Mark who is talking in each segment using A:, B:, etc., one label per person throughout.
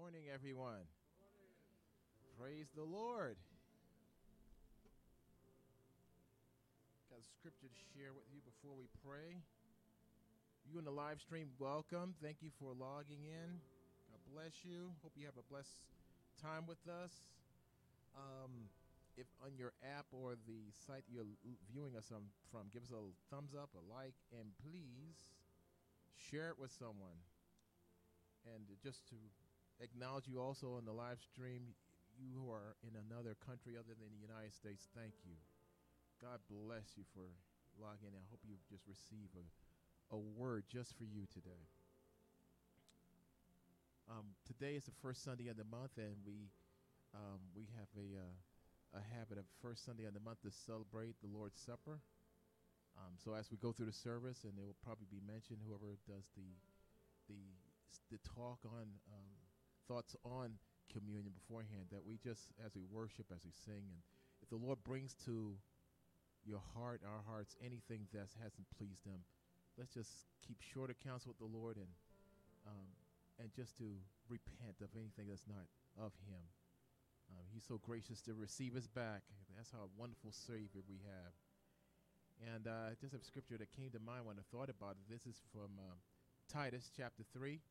A: Morning, everyone. Praise the Lord. Got a scripture to share with you before we pray. You in the live stream, welcome. Thank you for logging in. God bless you. Hope you have a blessed time with us. If on your app or the site you're viewing us from, give us a thumbs up, a like, and please share it with someone. And just to acknowledge you also on the live stream, you who are in another country other than the United States, thank you. God bless you for logging in. I hope you just receive a word just for you today. Today is the first Sunday of the month, and we have a habit of first Sunday of the month to celebrate the Lord's Supper. So as we go through the service, and it will probably be mentioned, whoever does the talk on thoughts on communion beforehand, that we just, as we worship, as we sing, and if the Lord brings to your heart, our hearts, anything that hasn't pleased him, let's just keep short accounts with the Lord and just to repent of anything that's not of him. He's so gracious to receive us back. That's how wonderful Savior we have. And just a scripture that came to mind when I thought about it. This is from Titus chapter 3.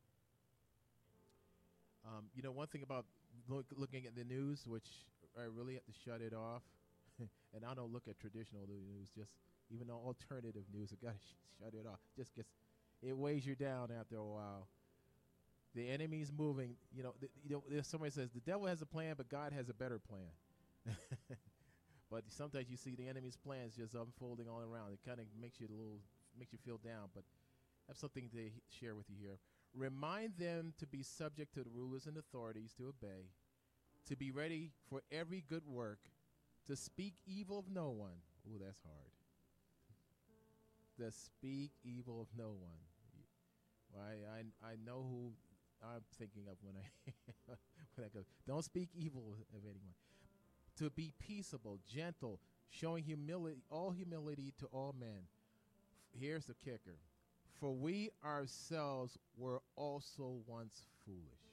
A: One thing about looking at the news, which I really have to shut it off, and I don't look at traditional news, just even though alternative news, I got to shut it off. It weighs you down after a while. The enemy's moving. There's somebody says the devil has a plan, but God has a better plan. But sometimes you see the enemy's plans just unfolding all around. It kind of makes you feel down. But I have something to share with you here. Remind them to be subject to the rulers and authorities, to obey, to be ready for every good work, to speak evil of no one. Oh, that's hard. To speak evil of no one. Well, I know who I'm thinking of when I go. Don't speak evil of anyone. To be peaceable, gentle, showing all humility to all men. Here's the kicker. For we ourselves were also once foolish,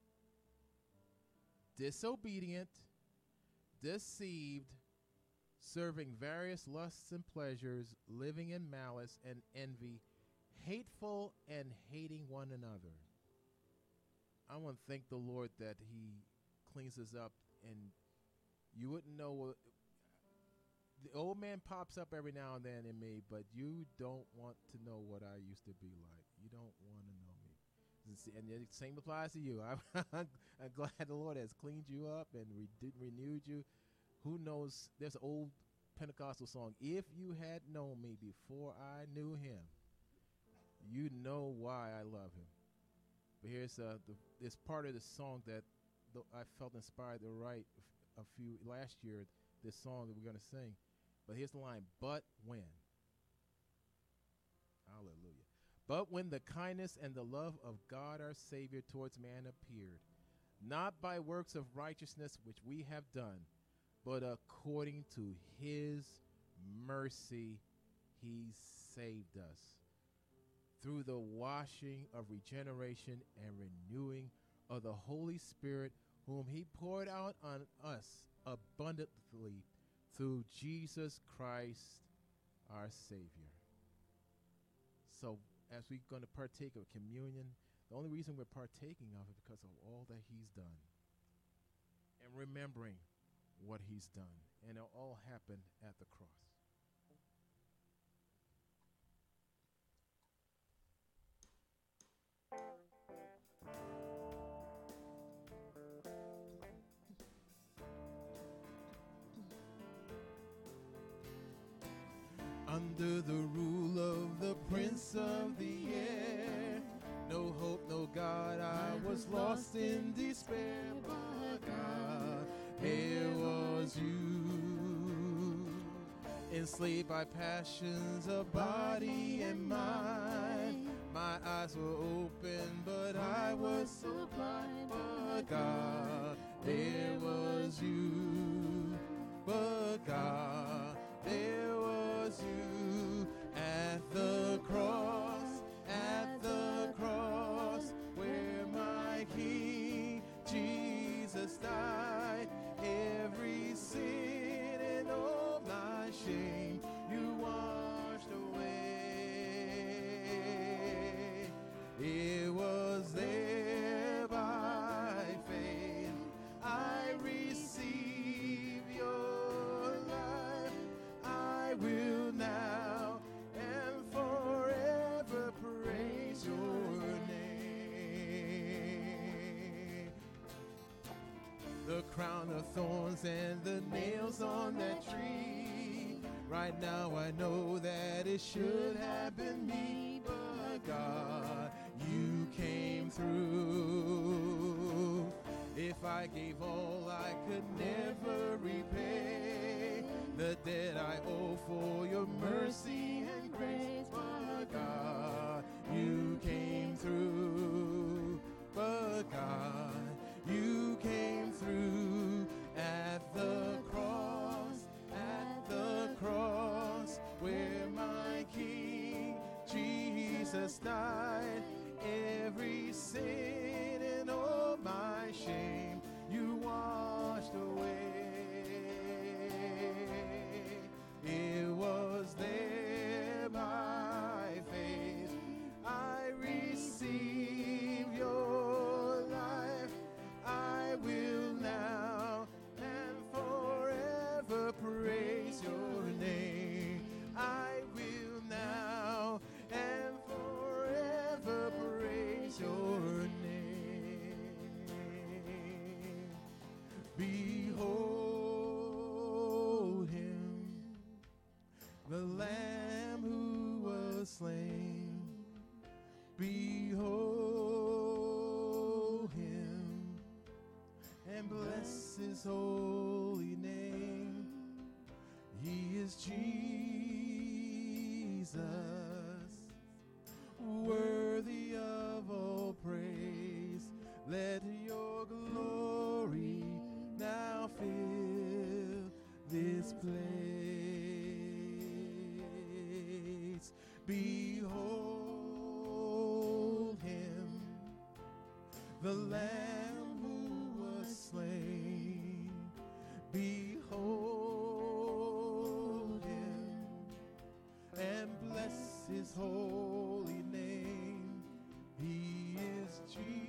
A: disobedient, deceived, serving various lusts and pleasures, living in malice and envy, hateful and hating one another. I want to thank the Lord that he cleans us up, and you wouldn't know what the old man pops up every now and then in me, but you don't want to know what I used to be like. You don't want to know me. And the same applies to you. I'm glad the Lord has cleaned you up and renewed you. Who knows? There's an old Pentecostal song. If you had known me before I knew him, you know why I love him. But here's this part of the song that I felt inspired to write last year, this song that we're going to sing. But here's the line, but when. Hallelujah. But when the kindness and the love of God our Savior towards man appeared, not by works of righteousness which we have done, but according to his mercy he saved us, through the washing of regeneration and renewing of the Holy Spirit, whom he poured out on us abundantly through Jesus Christ our Savior. So as we're going to partake of communion, the only reason we're partaking of it is because of all that he's done and remembering what he's done. And it all happened at the cross. Under the rule of the Prince of the air, no hope, no God, I was lost in despair, but God, there was you. Enslaved by passions of body and mind, my eyes were open, but I was so blind, but God, there was you, but God, there was you at the cross, where my King the crown of thorns and the nails on that tree. Right now I know that it should have been me, but God, you came through. If I gave all, I could never repay the debt I owe for your mercy and grace. But God, you came through. But God, you came through at the cross where my King Jesus died. Every sin and all my shame you washed away. It was there by faith I received your life. I will now and forever praise your name. I will now and forever praise your name. Behold him, the Lamb who was slain. Behold him, and bless his holy name. He is Jesus, worthy of all praise. Let your glory now fill this place. Behold him, the Lamb who was slain. Behold him, and bless his holy name. He is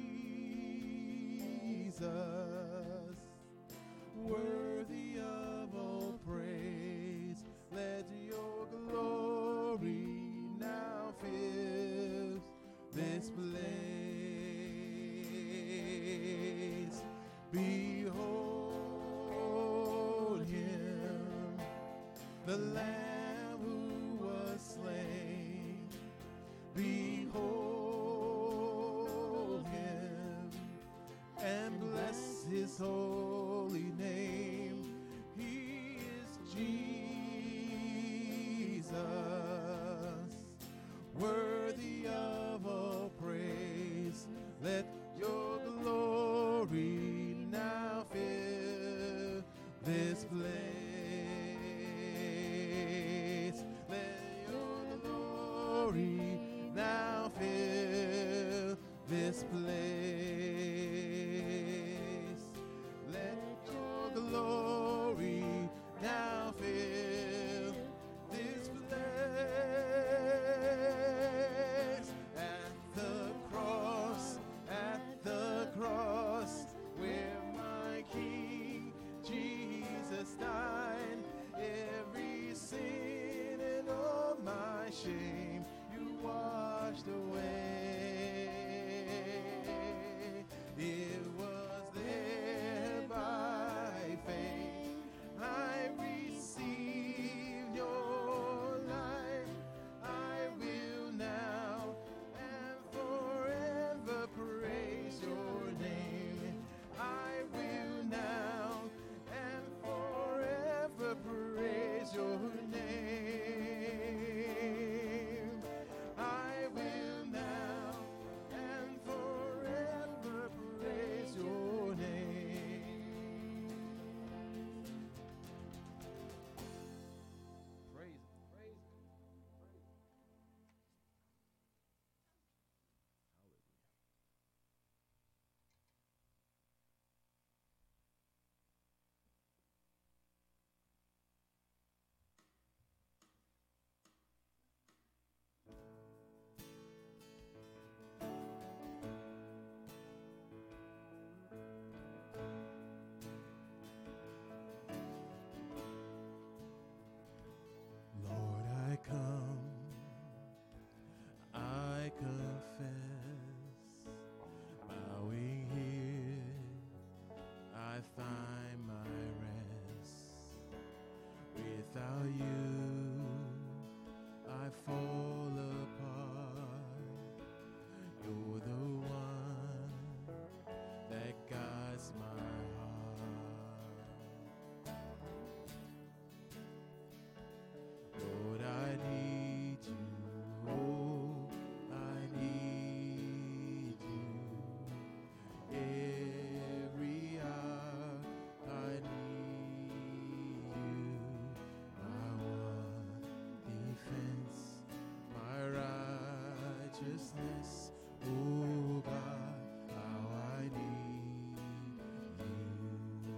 A: Jesus, worthy of all praise. Let your glory now fill this place. Behold him, the Lamb who was slain. Behold him, and bless his holy name. He is Jesus, worthy of all praise. Let your glory now fill this place. Let your glory now fill this place. Let your glory now fill this place. At the cross, where my King Jesus died. Every sin and all my shame you washed away. It was there by faith I received your life. I will now and forever praise your name. I will now and forever praise your name. I will now righteousness. Oh God, how I need you.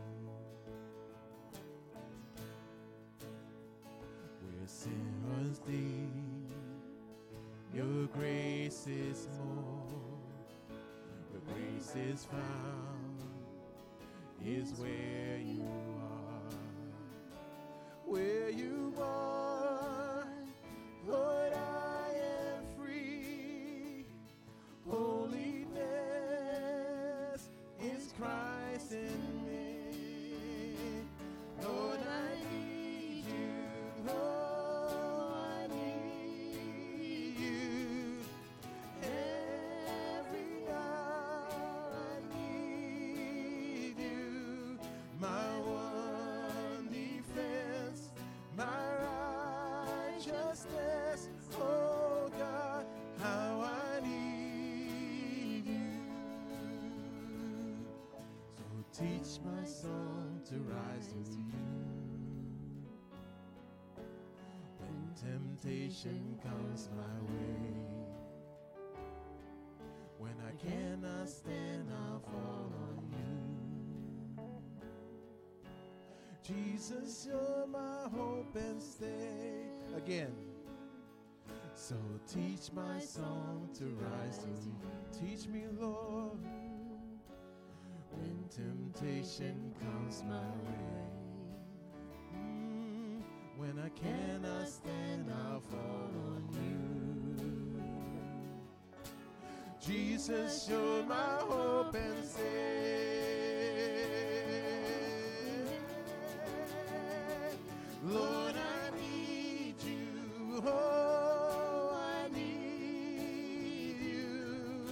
A: Where sinners deep, your grace is more. Where grace is found is where you are. Where you are, Lord, I am free. Holiness is Christ in me. Lord, I need you. Lord, I need you. Every hour I need you. My one defense, my righteousness. Oh God, how I need you. So teach my soul to rise to you. When temptation comes my way, when I cannot stand, I'll fall on you. Jesus, you're my hope and stay. Again. So teach my song to rise to you. Teach me, Lord, when temptation comes my way. When I cannot stand, I'll fall on you. Jesus, you're my hope and stay. Lord, I need you. Oh, I need you.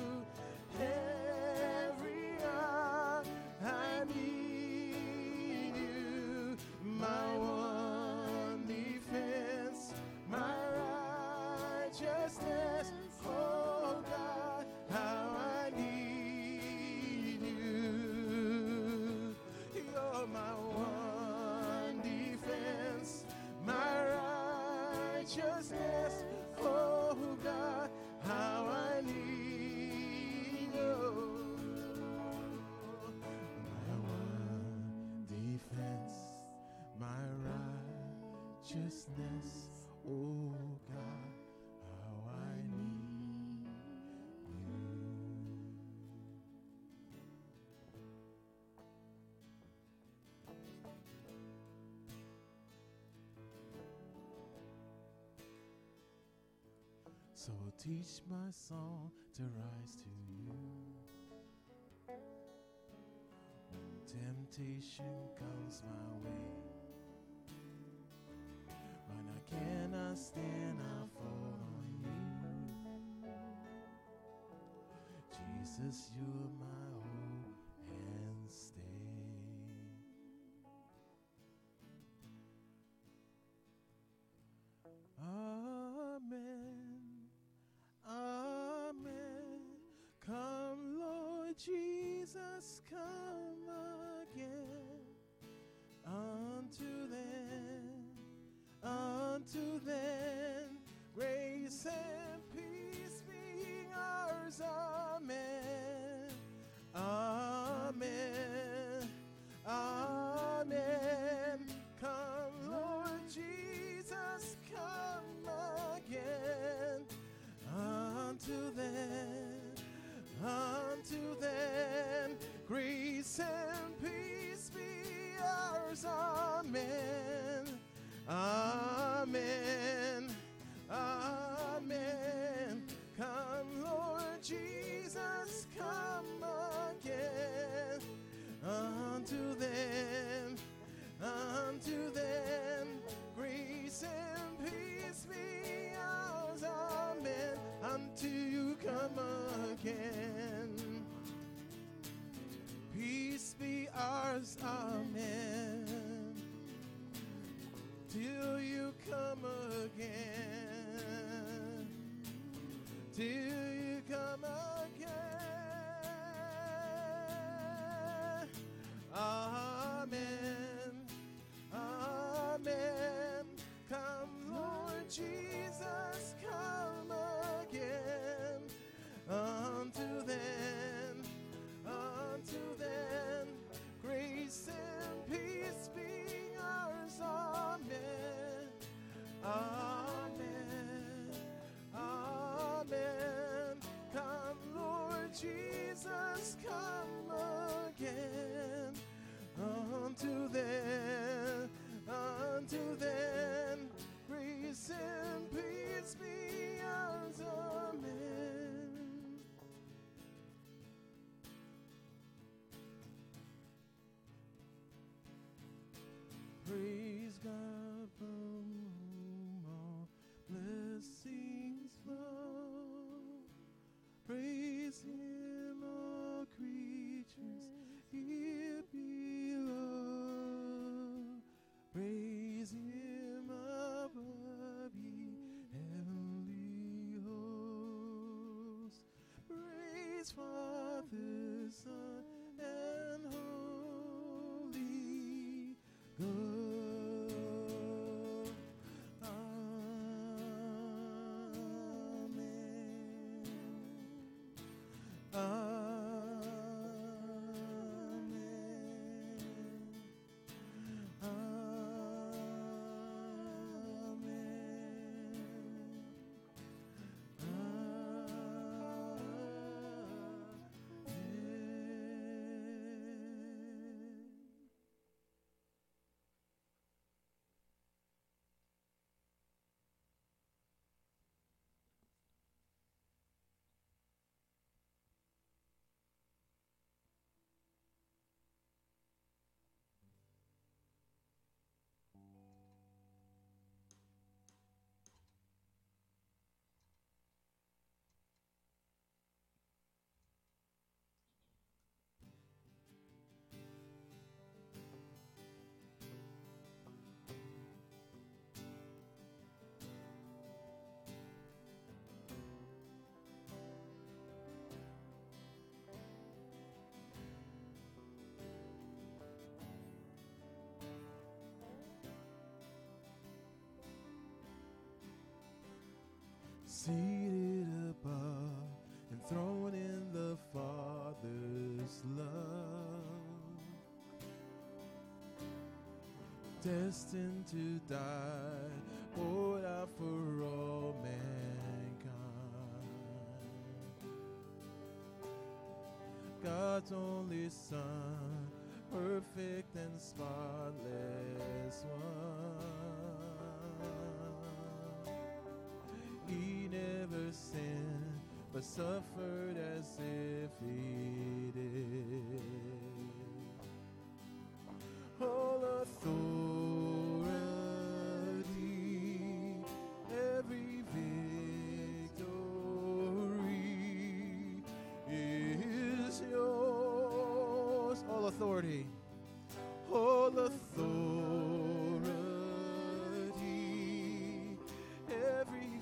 A: Every hour I need you. My one defense, my righteousness. Oh God, how I need you. You're my one defense, my righteousness. Oh God, how I need you. My one defense, my righteousness. Oh God, how I need you. So teach my song to rise to you. When temptation comes my way, when I cannot stand, I'll fall on you. Jesus, you're my hope and stay. Amen. Amen. Come, Lord Jesus, come again. Unto then, grace and peace be ours. Amen. Amen. Amen. Come, Lord Jesus, come again. Unto then, grace and peace be ours. Amen. Amen. Amen. Come, Lord Jesus, come again. Unto then, grace and peace be ours. Amen. Until you come again. Peace be ours. Amen. Till you come again. Till you come again. Amen. Amen. Come, Lord Jesus, come again. Jesus, come again. Until then, grace and peace be ours, amen. Praise God from whom all blessings flow. Praise Him, all creatures here below. Praise Him above, ye heavenly hosts. Praise Father, Son, and Holy Ghost. Seated above, enthroned in the Father's love, destined to die, poured out for all mankind. God's only Son, perfect and spotless one. He never sinned, but suffered as if He did. All authority, every victory is yours. All authority. All authority, every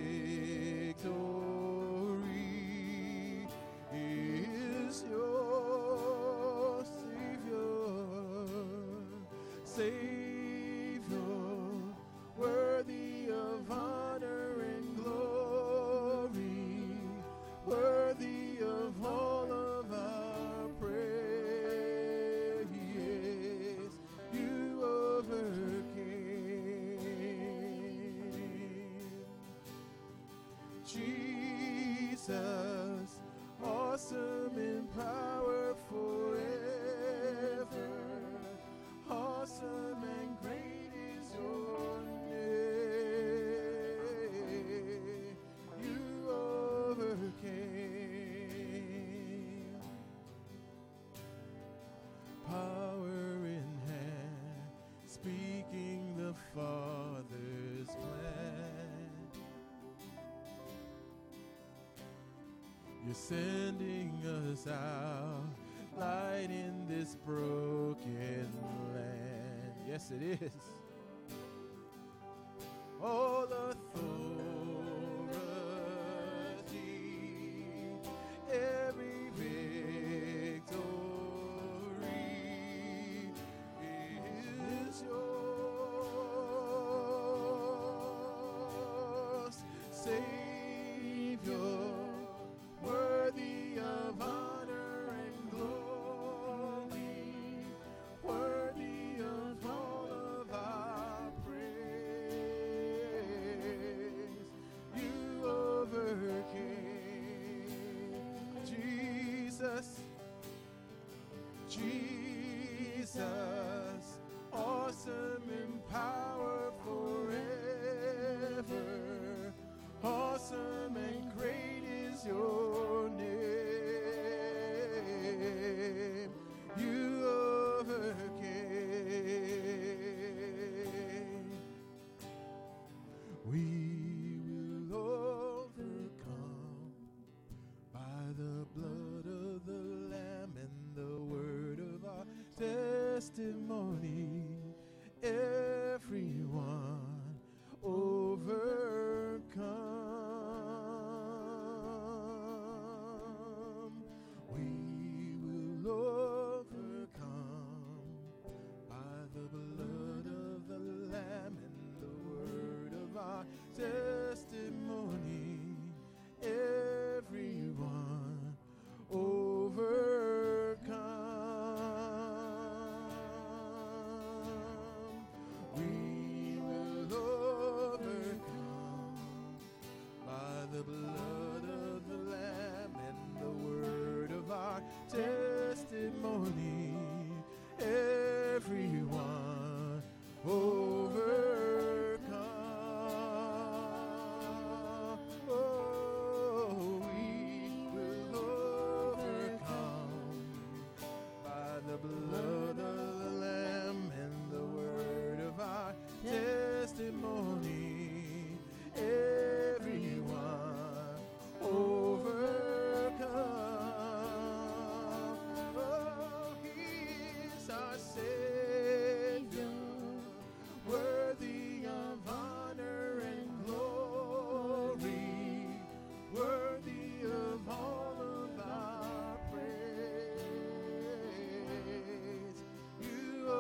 A: victory is yours, Savior, worthy of honor and glory, worthy of all of our praise. You overcame. Jesus, awesome in power forever. Awesome and great is your name. You overcame. Power in hand, speaking the Father's plan. You're sending us out, light in this broken land. Yes, it is. All authority, every victory is yours, Savior, worthy of honor and glory, worthy of all of our Jesus, Jesus, awesome in power forever. Awesome and great is your name. You overcame. We will overcome by the blood of the Lamb and the word of our testimony. Everyone overcome. We will overcome by the blood of the Lamb and the word of our testimony. Everyone overcome. We will overcome by the blood of the Lamb and the word of our testimony. Everyone overcome. Oh, we will overcome by the blood of the Lamb and the word of our testimony. Everyone overcome. Oh, He is our Savior, worthy of honor and glory, worthy of all of our praise. You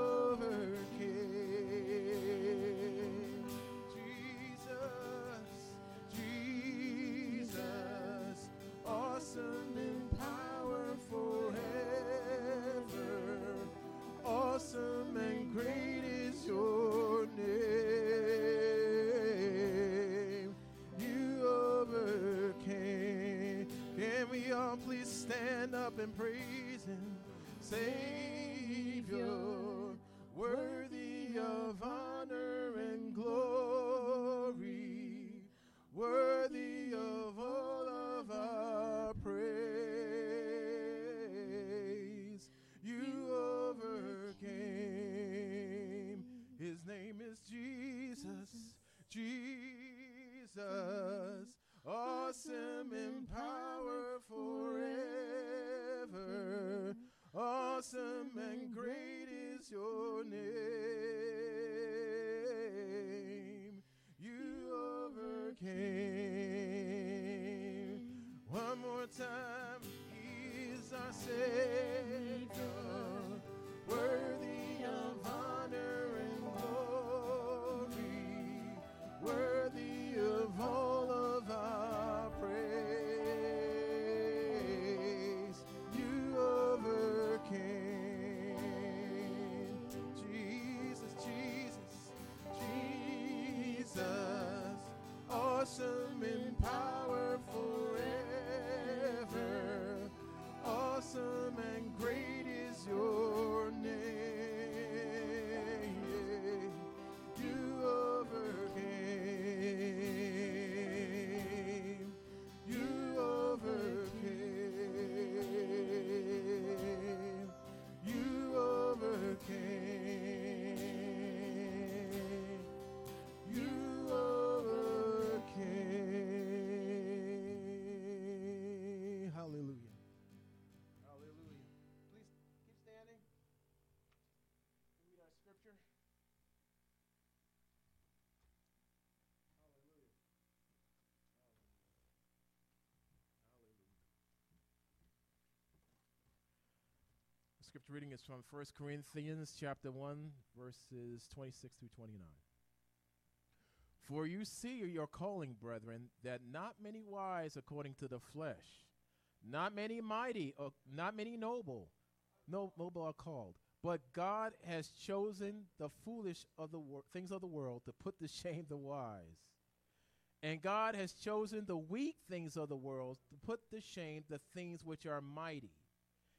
A: overcame. Jesus, Jesus, awesome in power forever. Awesome and great is your name. You overcame. Can we all please stand up and praise Him? Savior, worthy of honor and glory, worthy of all of our praise. You overcame. His name is Jesus, Jesus, awesome in power forever. Awesome and great is your name. You overcame. One more time. He is our Savior, worthy of honor and glory, worthy of all of our praise. You overcame. Jesus, Jesus, Jesus, awesome in power forever. Awesome and great is your name. You overcame. You overcame. You overcame. You overcame. Hallelujah. Hallelujah. Please keep standing. Read our scripture. Hallelujah. The scripture reading is from 1 Corinthians chapter 1, verses 26 through 29. For you see your calling, brethren, that not many wise according to the flesh, not many mighty, not many noble are called. But God has chosen the foolish of the things of the world to put to shame the wise. And God has chosen the weak things of the world to put to shame the things which are mighty,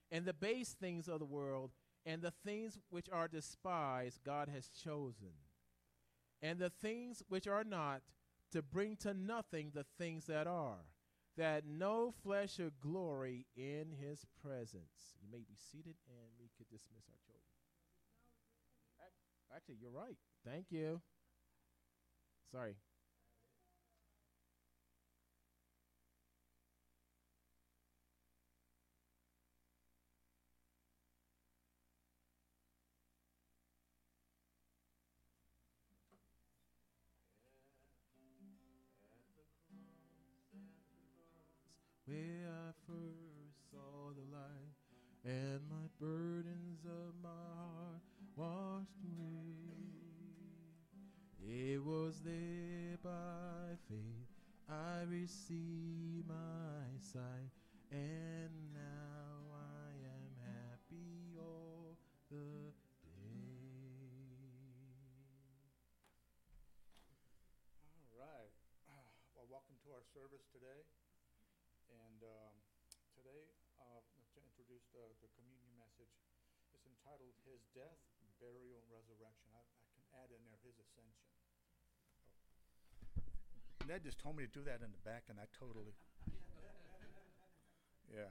A: And the base things of the world and the things which are despised God has chosen, and the things which are not, to bring to nothing the things that are, that no flesh should glory in his presence. You may be seated, and we could dismiss our children. Actually, you're right. Thank you. Sorry. Where I first saw the light, and my burdens of my heart washed away. It was there by faith I received my sight, and now I am happy all the day.
B: All right. Well, welcome to our service today. And today, to introduce the communion message, it's entitled His Death, Burial, and Resurrection. I can add in there His Ascension. Ned just told me to do that in the back, and I totally... Yeah.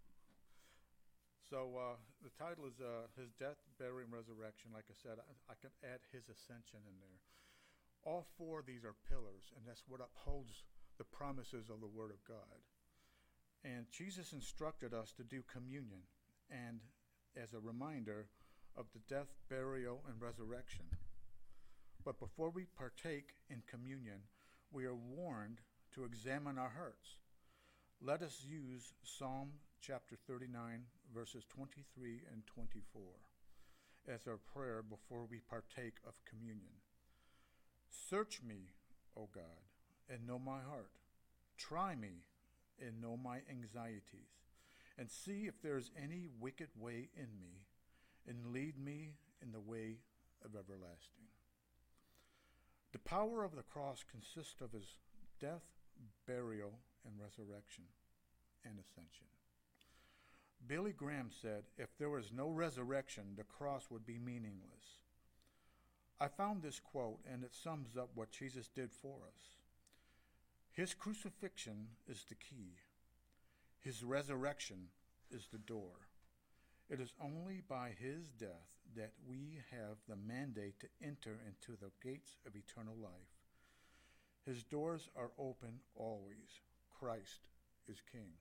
B: So the title is His Death, Burial, and Resurrection. Like I said, I can add His Ascension in there. All four of these are pillars, and that's what upholds the promises of the Word of God. And Jesus instructed us to do communion, and as a reminder of the death, burial, and resurrection. But before we partake in communion, we are warned to examine our hearts. Let us use Psalm chapter 39, verses 23 and 24 as our prayer before we partake of communion. Search me, O God, and know my heart. Try me and know my anxieties, and see if there is any wicked way in me, and lead me in the way of everlasting. The power of the cross consists of his death, burial, and resurrection, and ascension. Billy Graham said, if there was no resurrection, the cross would be meaningless. I found this quote, and it sums up what Jesus did for us. His crucifixion is the key. His resurrection is the door. It is only by his death that we have the mandate to enter into the gates of eternal life. His doors are open always. Christ is King.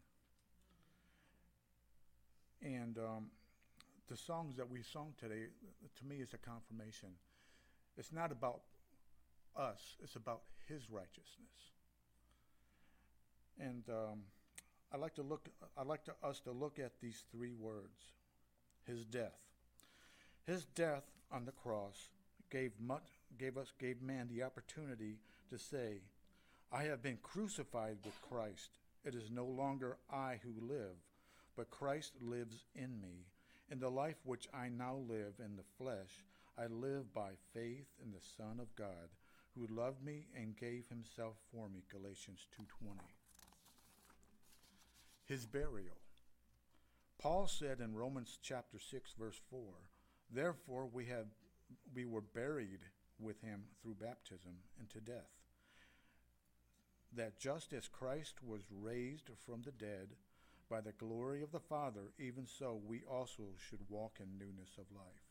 B: And the songs that we sung today, to me, is a confirmation. It's not about us. It's about his righteousness. And I'd like us to look at these three words: his death. His death on the cross gave man the opportunity to say, I have been crucified with Christ. It is no longer I who live, but Christ lives in me. In the life which I now live in the flesh, I live by faith in the Son of God, who loved me and gave himself for me, Galatians 2:20. His burial. Paul said in Romans chapter 6, verse 4, therefore we were buried with him through baptism into death, that just as Christ was raised from the dead by the glory of the Father, even so we also should walk in newness of life.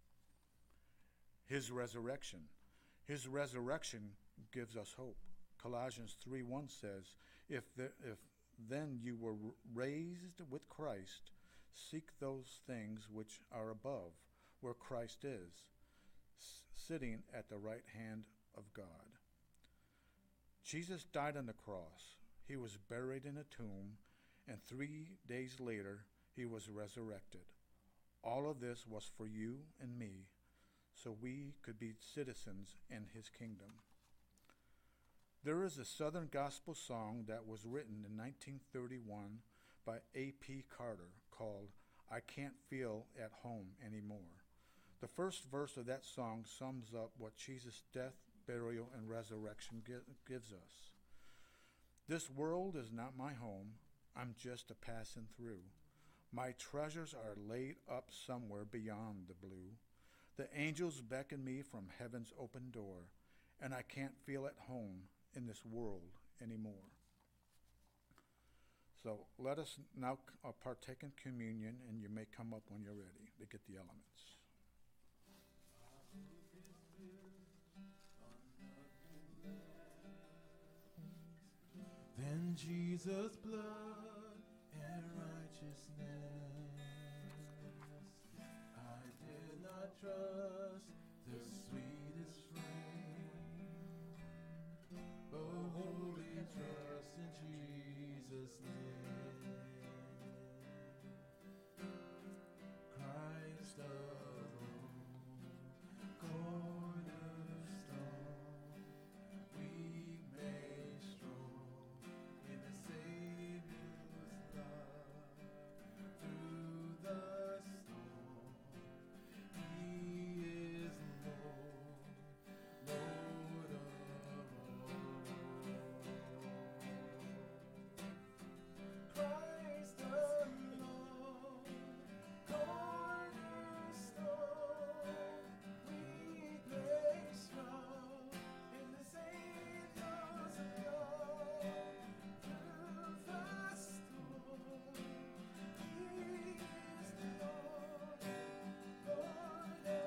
B: His resurrection. His resurrection gives us hope. Colossians 3:1 says, if then you were raised with Christ, seek those things which are above, where Christ is, sitting at the right hand of God. Jesus died on the cross. He was buried in a tomb, and 3 days later, he was resurrected. All of this was for you and me, so we could be citizens in his kingdom. There is a Southern gospel song that was written in 1931 by A.P. Carter called I Can't Feel at Home Anymore. The first verse of that song sums up what Jesus' death, burial, and resurrection gives us. This world is not my home. I'm just a passing through. My treasures are laid up somewhere beyond the blue. The angels beckon me from heaven's open door, and I can't feel at home in this world anymore. So let us now partake in communion, and you may come up when you're ready to get the elements.
A: Then Jesus' blood and righteousness, I did not trust the sweetest frame, but wholly trust in Jesus' name. Christ alone, cornerstone, weak made strong in the Savior's love. Through the storm, He is Lord, Lord of all. Christ alone, cornerstone, weak made strong in the Savior's love. Through the storm, He is Lord, Lord of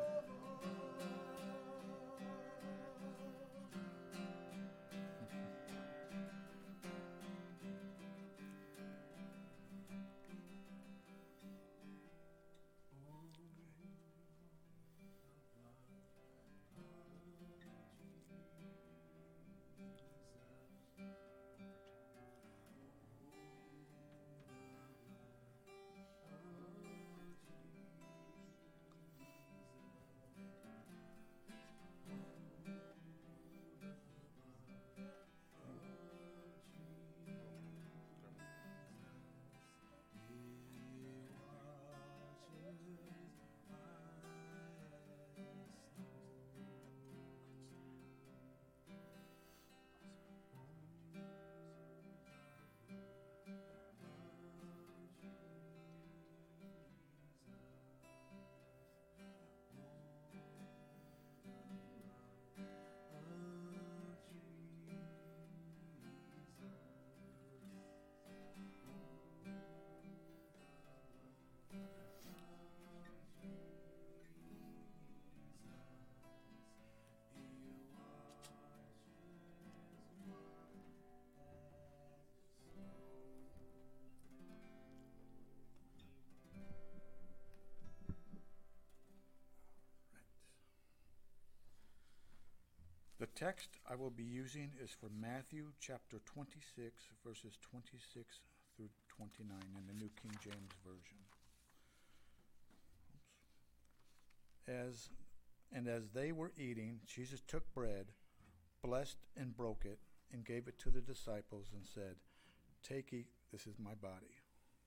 B: The text I will be using is from Matthew chapter 26, verses 26 through 29 in the New King James Version. As they were eating, Jesus took bread, blessed and broke it, and gave it to the disciples and said, "Take, eat, this is my body."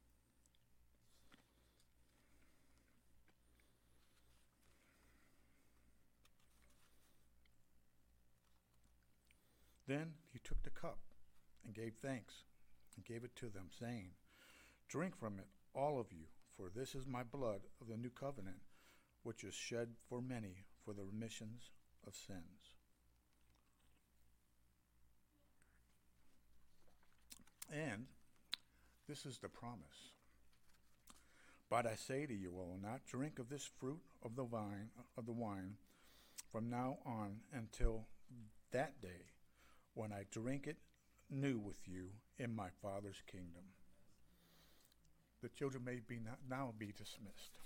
B: Then he took the cup and gave thanks and gave it to them, saying, "Drink from it, all of you, for this is my blood of the new covenant, which is shed for many for the remissions of sins." And this is the promise. But I say to you, I will not drink of this fruit of the wine from now on until that day when I drink it new with you in my Father's kingdom. The children may now be dismissed.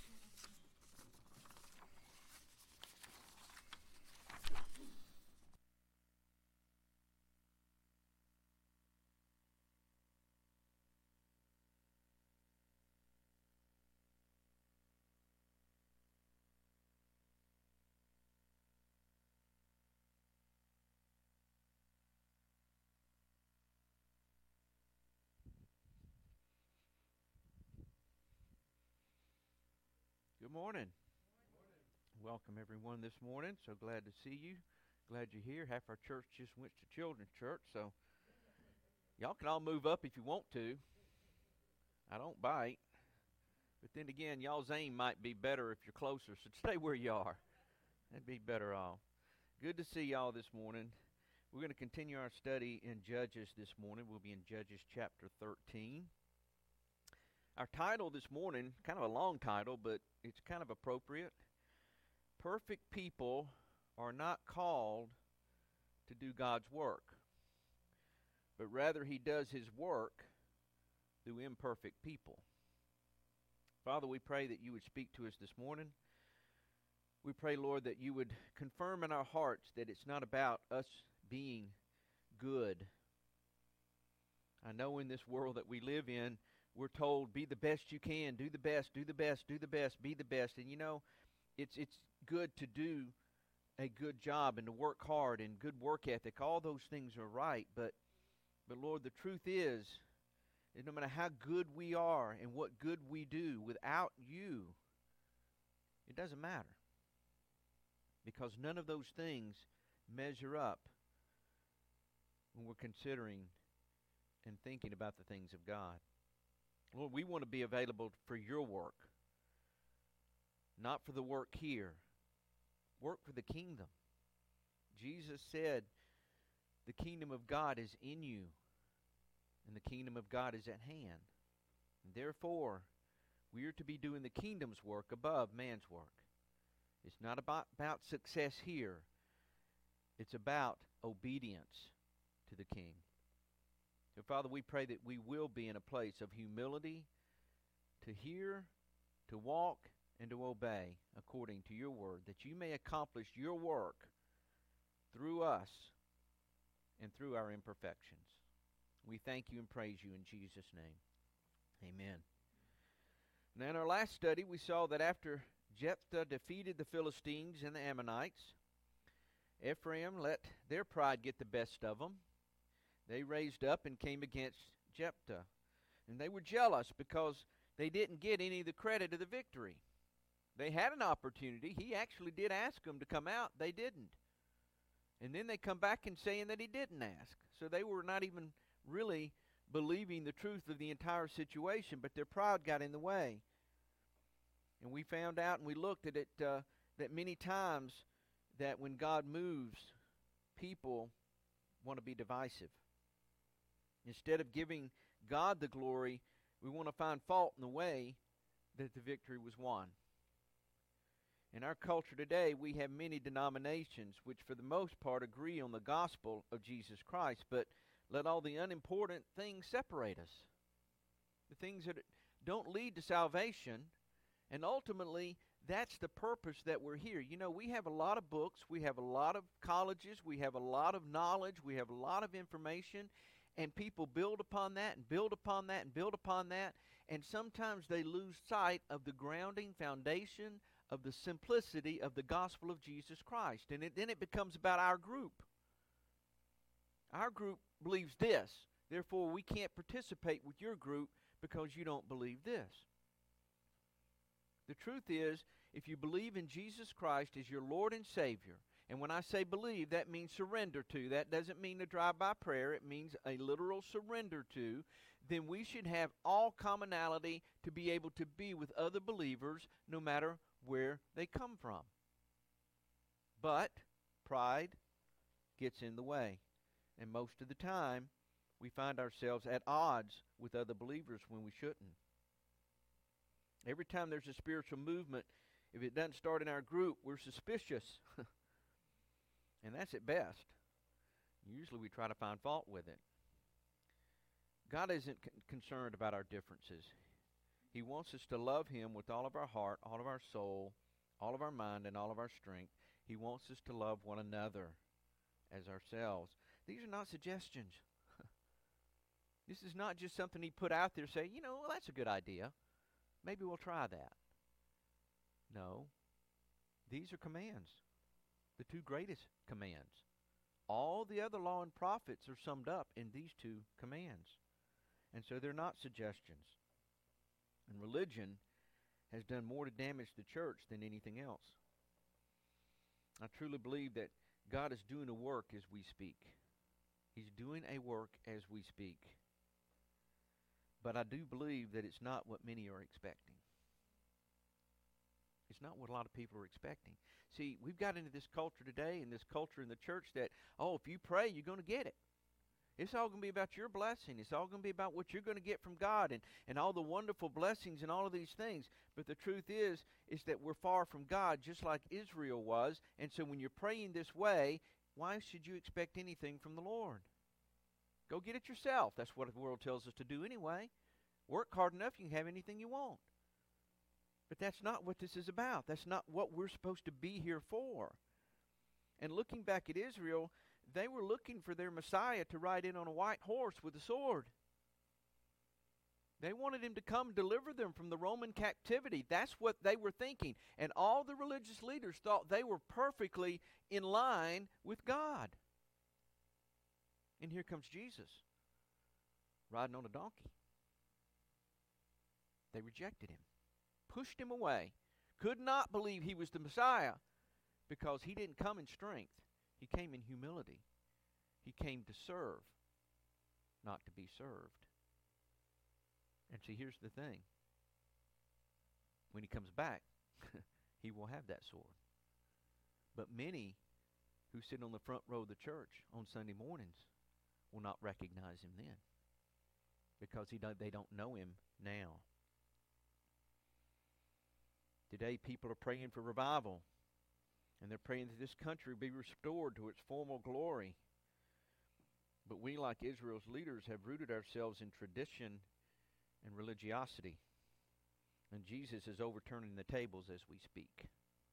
C: Good morning. Welcome everyone this morning. So glad to see you. Glad you're here. Half our church just went to children's church, so y'all can all move up if you want to. I don't bite. But then again, y'all's aim might be better if you're closer, so stay where you are. That'd be better off. Good to see y'all this morning. We're going to continue our study in Judges this morning. We'll be in Judges chapter 13. Our title this morning, kind of a long title, but it's kind of appropriate. Perfect people are not called to do God's work, but rather He does His work through imperfect people. Father, we pray that You would speak to us this morning. We pray, Lord, that You would confirm in our hearts that it's not about us being good. I know in this world that we live in, we're told, be the best you can, do the best, do the best, do the best, be the best. And you know, it's good to do a good job and to work hard and good work ethic. All those things are right. But Lord, the truth is no matter how good we are and what good we do, without You, it doesn't matter. Because none of those things measure up when we're considering and thinking about the things of God. Lord, we want to be available for Your work, not for the work here. Work for the kingdom. Jesus said, the kingdom of God is in you, and the kingdom of God is at hand. And therefore, we are to be doing the kingdom's work above man's work. It's not about success here. It's about obedience to the King. So, Father, we pray that we will be in a place of humility to hear, to walk, and to obey according to Your word, that You may accomplish Your work through us and through our imperfections. We thank You and praise You in Jesus' name. Amen. Now, in our last study, we saw that after Jephthah defeated the Philistines and the Ammonites, Ephraim let their pride get the best of them. They raised up and came against Jephthah. And they were jealous because they didn't get any of the credit of the victory. They had an opportunity. He actually did ask them to come out. They didn't. And then they come back and saying that he didn't ask. So they were not even really believing the truth of the entire situation, but their pride got in the way. And we found out and we looked at it that many times that when God moves, people want to be divisive. Instead of giving God the glory, we want to find fault in the way that the victory was won. In our culture today, we have many denominations which for the most part agree on the gospel of Jesus Christ, but let all the unimportant things separate us. The things that don't lead to salvation, and ultimately, that's the purpose that we're here. You know, we have a lot of books, we have a lot of colleges, we have a lot of knowledge, we have a lot of information, and people build upon that and build upon that and build upon that, and sometimes they lose sight of the grounding foundation of the simplicity of the gospel of Jesus Christ. And then it becomes about our group. Our group believes this, therefore we can't participate with your group because you don't believe this. The truth is, if you believe in Jesus Christ as your Lord and Savior, and when I say believe, that means surrender to. That doesn't mean a drive-by prayer. It means a literal surrender to. Then we should have all commonality to be able to be with other believers no matter where they come from. But pride gets in the way. And most of the time, we find ourselves at odds with other believers when we shouldn't. Every time there's a spiritual movement, if it doesn't start in our group, we're suspicious. And that's at best. Usually we try to find fault with it. God isn't concerned about our differences. He wants us to love Him with all of our heart, all of our soul, all of our mind, and all of our strength. He wants us to love one another as ourselves. These are not suggestions. This is not just something He put out there saying, well, that's a good idea. Maybe we'll try that. No. These are commands. The two greatest commands. All the other law and prophets are summed up in these two commands. And so they're not suggestions. And religion has done more to damage the church than anything else. I truly believe that God is doing a work as we speak. He's doing a work as we speak. But I do believe that it's not what many are expecting. It's not what a lot of people are expecting. See, we've got into this culture today and this culture in the church that, oh, if you pray, you're going to get it. It's all going to be about your blessing. It's all going to be about what you're going to get from God and all the wonderful blessings and all of these things. But the truth is that we're far from God just like Israel was. And so when you're praying this way, why should you expect anything from the Lord? Go get it yourself. That's what the world tells us to do anyway. Work hard enough, you can have anything you want. But that's not what this is about. That's not what we're supposed to be here for. And looking back at Israel, they were looking for their Messiah to ride in on a white horse with a sword. They wanted him to come deliver them from the Roman captivity. That's what they were thinking. And all the religious leaders thought they were perfectly in line with God. And here comes Jesus, riding on a donkey. They rejected him, pushed him away, could not believe he was the Messiah because he didn't come in strength. He came in humility. He came to serve, not to be served. And see, here's the thing. When he comes back, he will have that sword. But many who sit on the front row of the church on Sunday mornings will not recognize him then because they don't know him now. Today, people are praying for revival, and they're praying that this country be restored to its former glory. But we, like Israel's leaders, have rooted ourselves in tradition and religiosity. And Jesus is overturning the tables as we speak.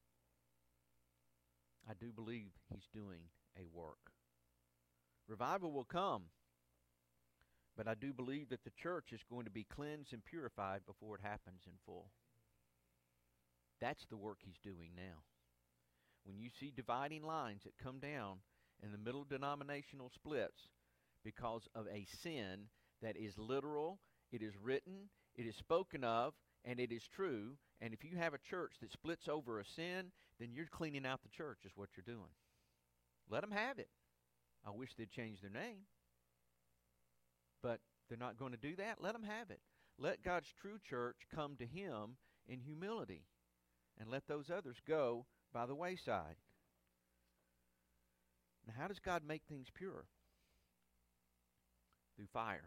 C: I do believe he's doing a work. Revival will come, but I do believe that the church is going to be cleansed and purified before it happens in full. That's the work he's doing now. When you see dividing lines that come down in the middle denominational splits because of a sin that is literal, it is written, it is spoken of, and it is true, and if you have a church that splits over a sin, then you're cleaning out the church is what you're doing. Let them have it. I wish they'd change their name. But they're not going to do that. Let them have it. Let God's true church come to him in humility. And let those others go by the wayside. Now, how does God make things pure? Through fire.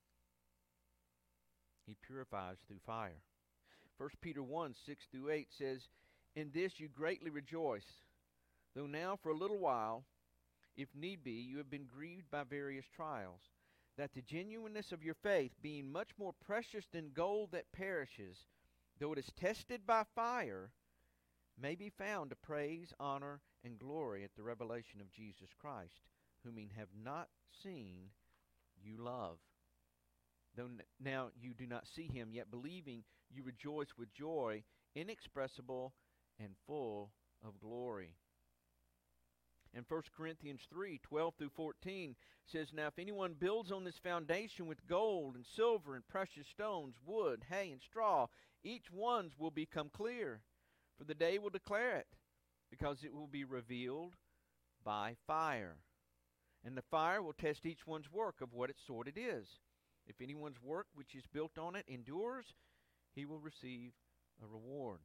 C: He purifies through fire. 1 Peter 1, 6-8 says, "In this you greatly rejoice, though now for a little while, if need be, you have been grieved by various trials, that the genuineness of your faith, being much more precious than gold that perishes, though it is tested by fire, may be found to praise, honor, and glory at the revelation of Jesus Christ, whom ye have not seen, you love. Though now you do not see him, yet believing, you rejoice with joy inexpressible and full of glory." And 1 Corinthians 3, 12-14 says, "Now if anyone builds on this foundation with gold and silver and precious stones, wood, hay, and straw, each one's will become clear. For the day will declare it, because it will be revealed by fire. And the fire will test each one's work of what sort it is. If anyone's work which is built on it endures, he will receive a reward."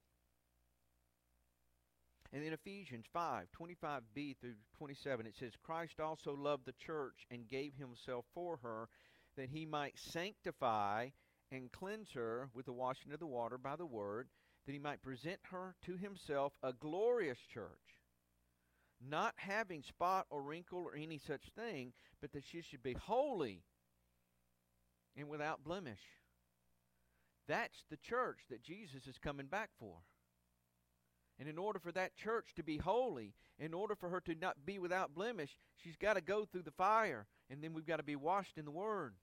C: And in Ephesians 5, 25b-27, it says, "Christ also loved the church and gave himself for her, that he might sanctify and cleanse her with the washing of the water by the word, that he might present her to himself a glorious church, not having spot or wrinkle or any such thing, but that she should be holy and without blemish." That's the church that Jesus is coming back for. And in order for that church to be holy, in order for her to not be without blemish, she's got to go through the fire, and then we've got to be washed in the Word.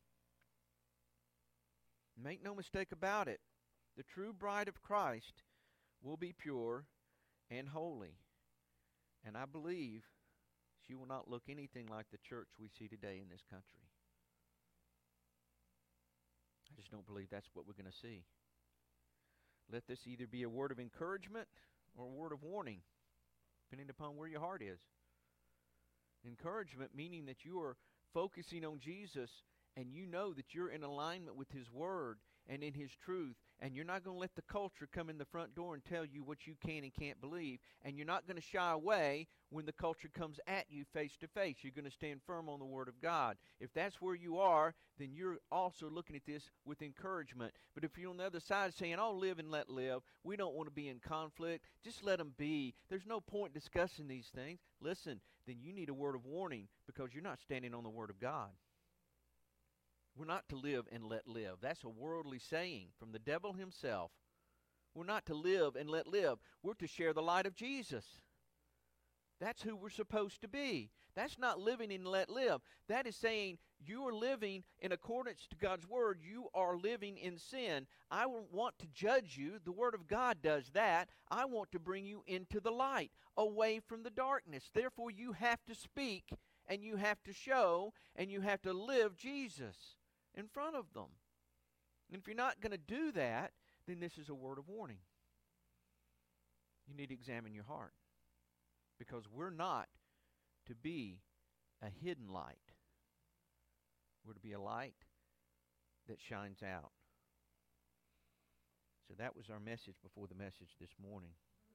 C: Make no mistake about it. The true bride of Christ will be pure and holy. And I believe she will not look anything like the church we see today in this country. I just don't believe that's what we're going to see. Let this either be a word of encouragement or a word of warning, depending upon where your heart is. Encouragement meaning that you are focusing on Jesus and you know that you're in alignment with his word and in his truth, And you're not going to let the culture come in the front door and tell you what you can and can't believe. And you're not going to shy away when the culture comes at you face to face. You're going to stand firm on the Word of God. If that's where you are, then you're also looking at this with encouragement. But if you're on the other side saying, oh, live and let live, we don't want to be in conflict, just let them be. There's no point discussing these things. Listen, then you need a word of warning because you're not standing on the Word of God. We're not to live and let live. That's a worldly saying from the devil himself. We're not to live and let live. We're to share the light of Jesus. That's who we're supposed to be. That's not living and let live. That is saying you are living in accordance to God's Word. You are living in sin. I don't want to judge you. The Word of God does that. I want to bring you into the light, away from the darkness. Therefore, you have to speak, and you have to show, and you have to live Jesus in front of them. And if you're not going to do that, then this is a word of warning. You need to examine your heart, because we're not to be a hidden light. We're to be a light that shines out. So that was our message before the message this morning.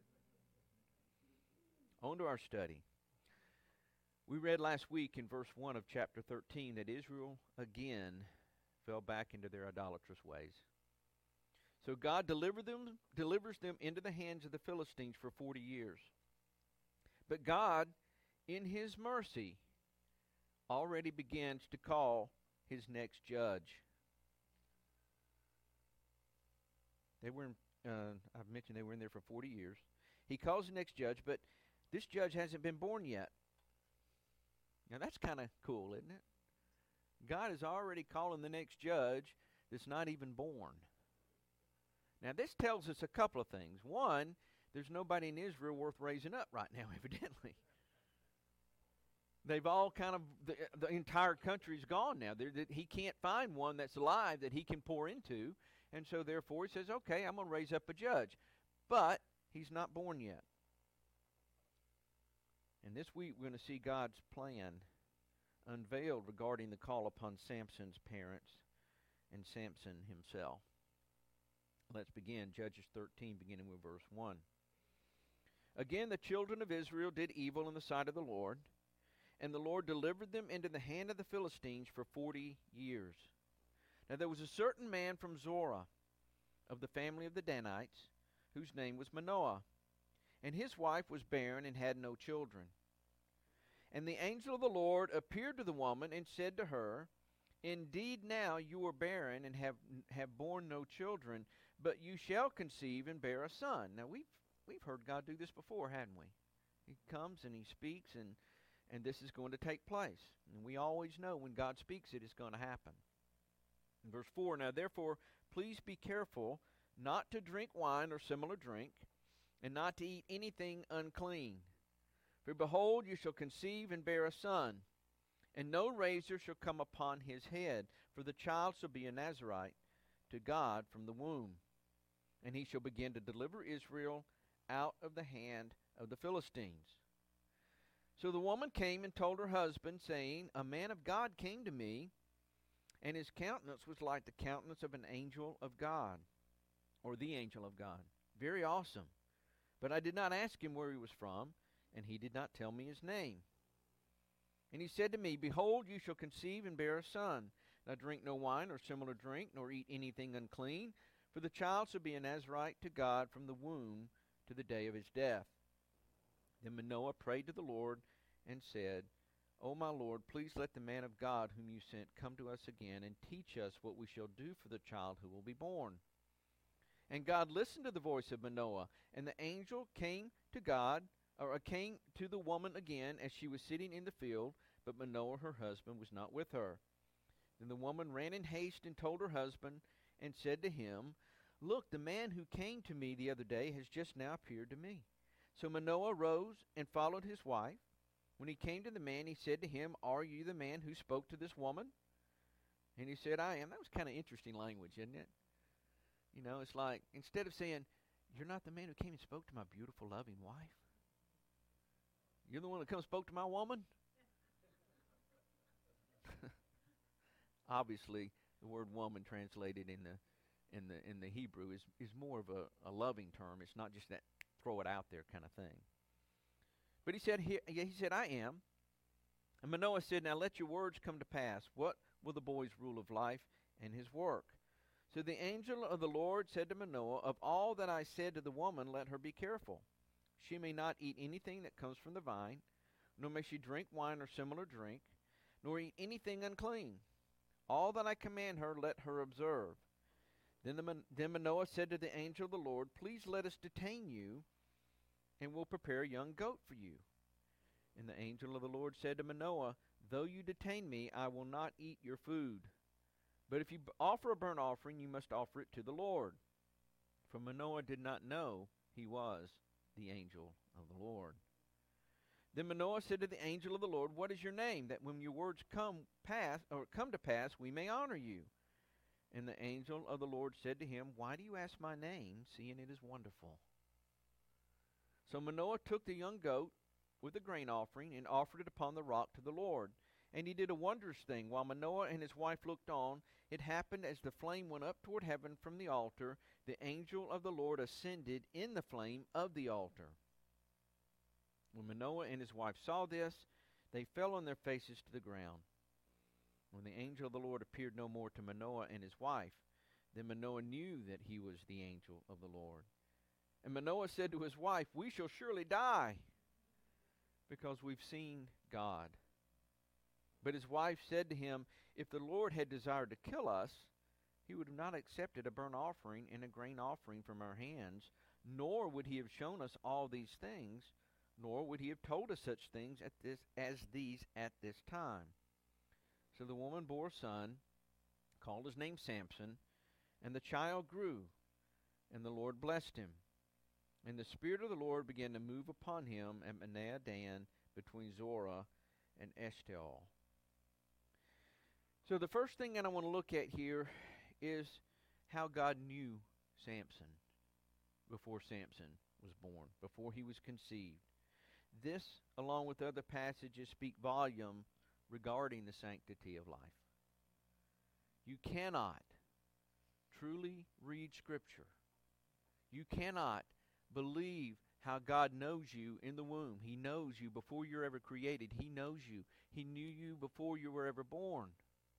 C: On to our study. We read last week in verse 1 of chapter 13 that Israel again fell back into their idolatrous ways. So God delivers them into the hands of the Philistines for 40 years. But God, in His mercy, already begins to call His next judge. I've mentioned they were in there for 40 years. He calls the next judge, but this judge hasn't been born yet. Now that's kind of cool, isn't it? God is already calling the next judge that's not even born. Now this tells us a couple of things. One, there's nobody in Israel worth raising up right now, evidently. They've all kind of, the entire country's gone now. He can't find one that's alive that he can pour into. And so therefore he says, okay, I'm going to raise up a judge. But he's not born yet. And this week we're going to see God's plan unveiled regarding the call upon Samson's parents and Samson himself. Let's begin, Judges 13, beginning with verse 1. Again, the children of Israel did evil in the sight of the Lord, and the Lord delivered them into the hand of the Philistines for 40 years. Now there was a certain man from Zorah, of the family of the Danites, whose name was Manoah, and his wife was barren and had no children. And the angel of the Lord appeared to the woman and said to her, Indeed now you are barren and have borne no children, but you shall conceive and bear a son. Now we've heard God do this before, hadn't we? He comes and He speaks, and this is going to take place. And we always know when God speaks it is going to happen. In verse 4, Now therefore please be careful not to drink wine or similar drink, and not to eat anything unclean. For behold, you shall conceive and bear a son, and no razor shall come upon his head, for the child shall be a Nazarite to God from the womb. And he shall begin to deliver Israel out of the hand of the Philistines. So the woman came and told her husband, saying, A man of God came to me, and his countenance was like the countenance of an angel of God, or the angel of God. Very awesome. But I did not ask him where he was from, and he did not tell me his name. And he said to me, Behold, you shall conceive and bear a son. Now drink no wine or similar drink, nor eat anything unclean, for the child shall be a Nazarite to God from the womb to the day of his death. Then Manoah prayed to the Lord and said, O my Lord, please let the man of God whom you sent come to us again, and teach us what we shall do for the child who will be born. And God listened to the voice of Manoah, and the angel came to the woman again as she was sitting in the field, but Manoah her husband was not with her. Then the woman ran in haste and told her husband, and said to him, Look, the man who came to me the other day has just now appeared to me. So Manoah rose and followed his wife. When he came to the man, he said to him, Are you the man who spoke to this woman? And he said, I am. That was kind of interesting language, isn't it? You know, it's like, instead of saying, You're not the man who came and spoke to my beautiful, loving wife. You're the one that come and spoke to my woman? Obviously, the word woman translated in the in the Hebrew is more of a loving term. It's not just that throw it out there kind of thing. But he said, I am. And Manoah said, now let your words come to pass. What will the boy's rule of life and his work? So the angel of the Lord said to Manoah, of all that I said to the woman, let her be careful. She may not eat anything that comes from the vine, nor may she drink wine or similar drink, nor eat anything unclean. All that I command her, let her observe. Then Manoah said to the angel of the Lord, please let us detain you, and we'll prepare a young goat for you. And the angel of the Lord said to Manoah, though you detain me, I will not eat your food. But if you offer a burnt offering, you must offer it to the Lord. For Manoah did not know he was the angel of the Lord. Then Manoah said to the angel of the Lord, what is your name, that when your words come to pass, we may honor you? And the angel of the Lord said to him, why do you ask my name, seeing it is wonderful? So Manoah took the young goat with the grain offering and offered it upon the rock to the Lord. And he did a wondrous thing. While Manoah and his wife looked on, it happened as the flame went up toward heaven from the altar, the angel of the Lord ascended in the flame of the altar. When Manoah and his wife saw this, they fell on their faces to the ground. When the angel of the Lord appeared no more to Manoah and his wife, then Manoah knew that he was the angel of the Lord. And Manoah said to his wife, we shall surely die, because we've seen God. But his wife said to him, if the Lord had desired to kill us, he would have not accepted a burnt offering and a grain offering from our hands, nor would he have shown us all these things, nor would he have told us such things as these at this time. So the woman bore a son, called his name Samson, and the child grew, and the Lord blessed him. And the Spirit of the Lord began to move upon him at Mahaneh Dan between Zorah and Eshtaol. So the first thing that I want to look at here is how God knew Samson before Samson was born, before he was conceived. This, along with other passages, speak volume regarding the sanctity of life. You cannot truly read Scripture. You cannot believe how God knows you in the womb. He knows you before you're ever created. He knows you. He knew you before you were ever born.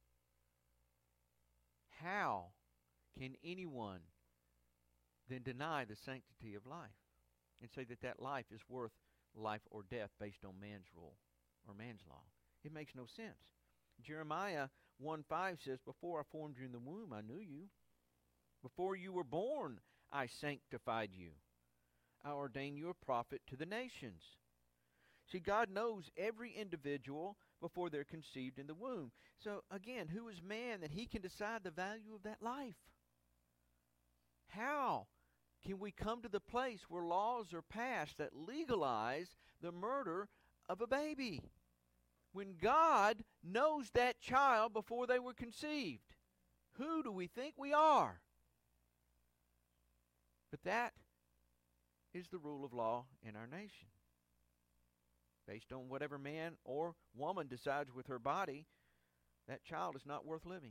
C: How can anyone then deny the sanctity of life and say that that life is worth life or death based on man's rule or man's law? It makes no sense. Jeremiah 1:5 says, before I formed you in the womb, I knew you. Before you were born, I sanctified you. I ordained you a prophet to the nations. See, God knows every individual before they're conceived in the womb. So, again, who is man that he can decide the value of that life? How can we come to the place where laws are passed that legalize the murder of a baby when God knows that child before they were conceived? Who do we think we are? But that is the rule of law in our nation. Based on whatever man or woman decides with her body, that child is not worth living.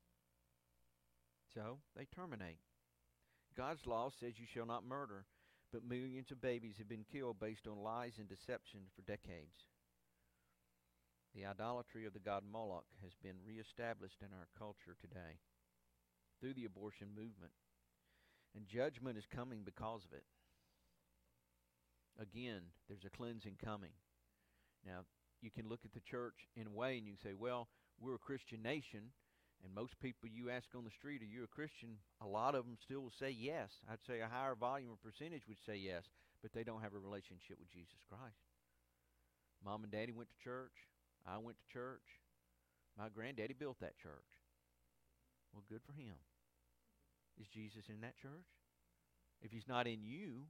C: So they terminate. God's law says you shall not murder, but millions of babies have been killed based on lies and deception for decades. The idolatry of the god Moloch has been reestablished in our culture today through the abortion movement, and judgment is coming because of it. Again, there's a cleansing coming. Now, you can look at the church in a way and you say, well, we're a Christian nation, and most people you ask on the street, are you a Christian? A lot of them still will say yes. I'd say a higher volume or percentage would say yes, but they don't have a relationship with Jesus Christ. Mom and Daddy went to church. I went to church. My granddaddy built that church. Well, good for him. Is Jesus in that church? If he's not in you,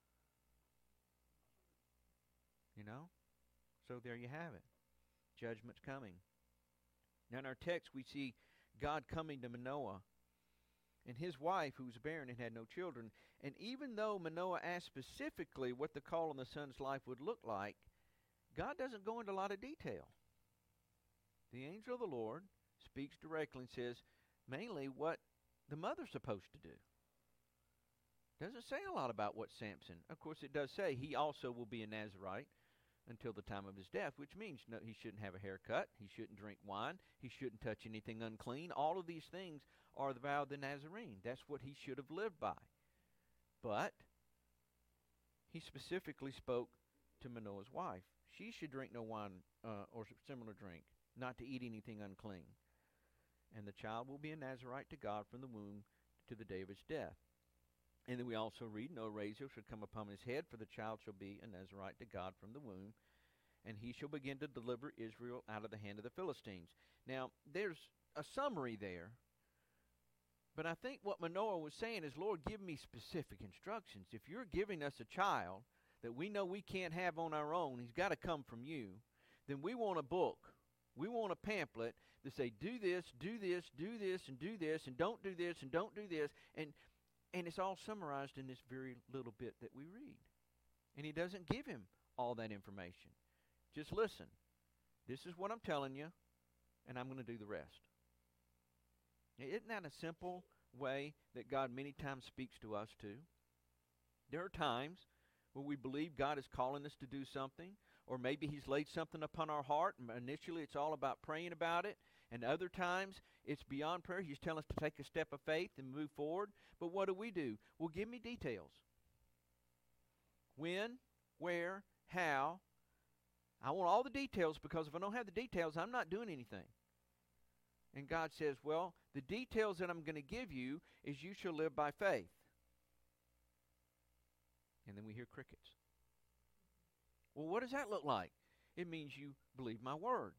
C: so there you have it. Judgment's coming. Now in our text we see God coming to Manoah and his wife who was barren and had no children. And even though Manoah asked specifically what the call on the son's life would look like, God doesn't go into a lot of detail. The angel of the Lord speaks directly and says mainly what the mother's supposed to do. Doesn't say a lot about what Samson. Of course, it does say he also will be a Nazirite until the time of his death, which means no, he shouldn't have a haircut, he shouldn't drink wine, he shouldn't touch anything unclean. All of these things are the vow of the Nazarene. That's what he should have lived by. But he specifically spoke to Manoah's wife. She should drink no wine or similar drink, not to eat anything unclean. And the child will be a Nazirite to God from the womb to the day of his death. And then we also read, no razor shall come upon his head, for the child shall be a Nazirite to God from the womb, and he shall begin to deliver Israel out of the hand of the Philistines. Now, there's a summary there, but I think what Manoah was saying is, Lord, give me specific instructions. If you're giving us a child that we know we can't have on our own, he's got to come from you, then we want a book. We want a pamphlet that say, do this, do this, do this, and do this, and don't do this, and don't do this, and it's all summarized in this very little bit that we read. And he doesn't give him all that information. Just listen. This is what I'm telling you, and I'm going to do the rest. Isn't that a simple way that God many times speaks to us too? There are times where we believe God is calling us to do something, or maybe he's laid something upon our heart, and initially it's all about praying about it, and other times it's beyond prayer. He's telling us to take a step of faith and move forward. But what do? Well, give me details. When, where, how. I want all the details, because if I don't have the details, I'm not doing anything. And God says, well, the details that I'm going to give you is you shall live by faith. And then we hear crickets. Well, what does that look like? It means you believe my word.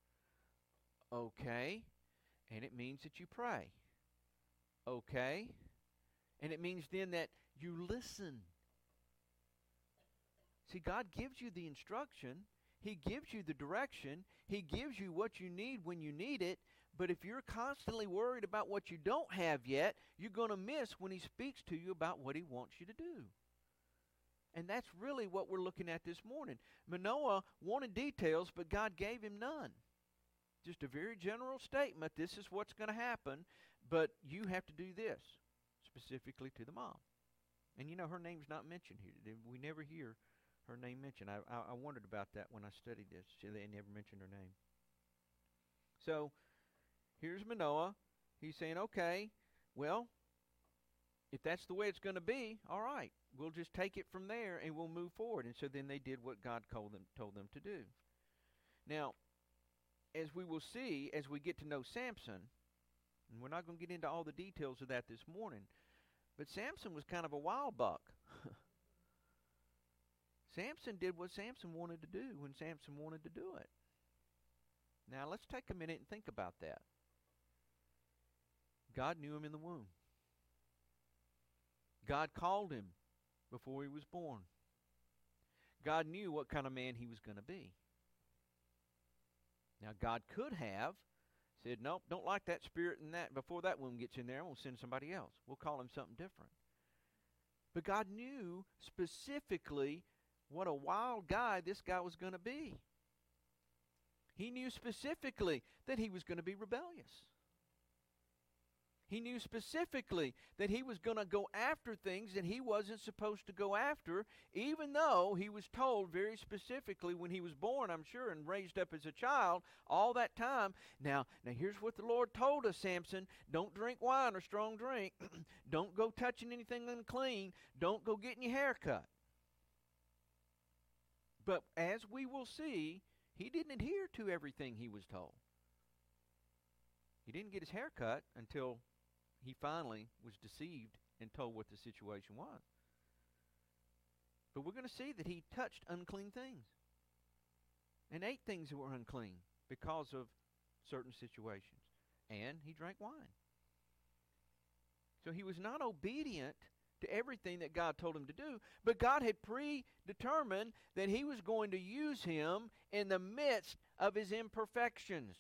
C: Okay. And it means that you pray. Okay. And it means then that you listen. See, God gives you the instruction. He gives you the direction. He gives you what you need when you need it. But if you're constantly worried about what you don't have yet, you're going to miss when he speaks to you about what he wants you to do. And that's really what we're looking at this morning. Manoah wanted details, but God gave him none. Just a very general statement. This is what's going to happen, but you have to do this, specifically to the mom. And you know, her name's not mentioned here. We never hear her name mentioned. I wondered about that when I studied this. They never mentioned her name. So, here's Manoah. He's saying, okay, well, if that's the way it's going to be, all right. We'll just take it from there and we'll move forward. And so then they did what God told them to do. Now, as we will see as we get to know Samson, and we're not going to get into all the details of that this morning, but Samson was kind of a wild buck. Samson did what Samson wanted to do when Samson wanted to do it. Now, let's take a minute and think about that. God knew him in the womb. God called him before he was born. God knew what kind of man he was going to be. Now, God could have said, nope, don't like that spirit and that. Before that womb gets in there, I'm going to send somebody else. We'll call him something different. But God knew specifically what a wild guy this guy was going to be. He knew specifically that he was going to be rebellious. He knew specifically that he was going to go after things that he wasn't supposed to go after, even though he was told very specifically when he was born, I'm sure, and raised up as a child, all that time. Now here's what the Lord told us, Samson. Don't drink wine or strong drink. Don't go touching anything unclean. Don't go getting your hair cut. But as we will see, he didn't adhere to everything he was told. He didn't get his hair cut until he finally was deceived and told what the situation was. But we're going to see that he touched unclean things and ate things that were unclean because of certain situations. And he drank wine. So he was not obedient to everything that God told him to do, but God had predetermined that he was going to use him in the midst of his imperfections.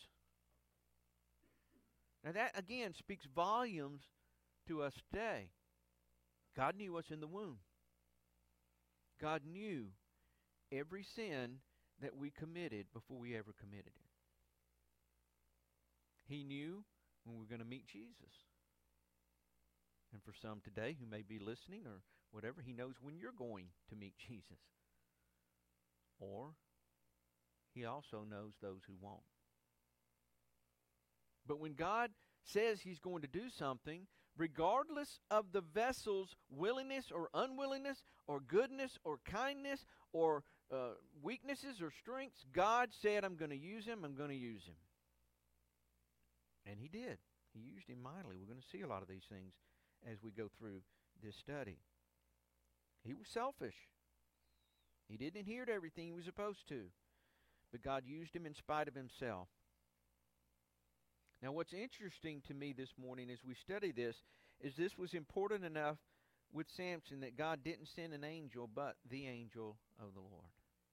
C: Now that, again, speaks volumes to us today. God knew us in the womb. God knew every sin that we committed before we ever committed it. He knew when we were going to meet Jesus. And for some today who may be listening or whatever, He knows when you're going to meet Jesus. Or He also knows those who won't. But when God says He's going to do something, regardless of the vessel's willingness or unwillingness or goodness or kindness or weaknesses or strengths, God said, I'm going to use him, I'm going to use him. And He did. He used him mightily. We're going to see a lot of these things as we go through this study. He was selfish. He didn't adhere to everything he was supposed to. But God used him in spite of himself. Now what's interesting to me this morning as we study this is this was important enough with Samson that God didn't send an angel but the angel of the Lord.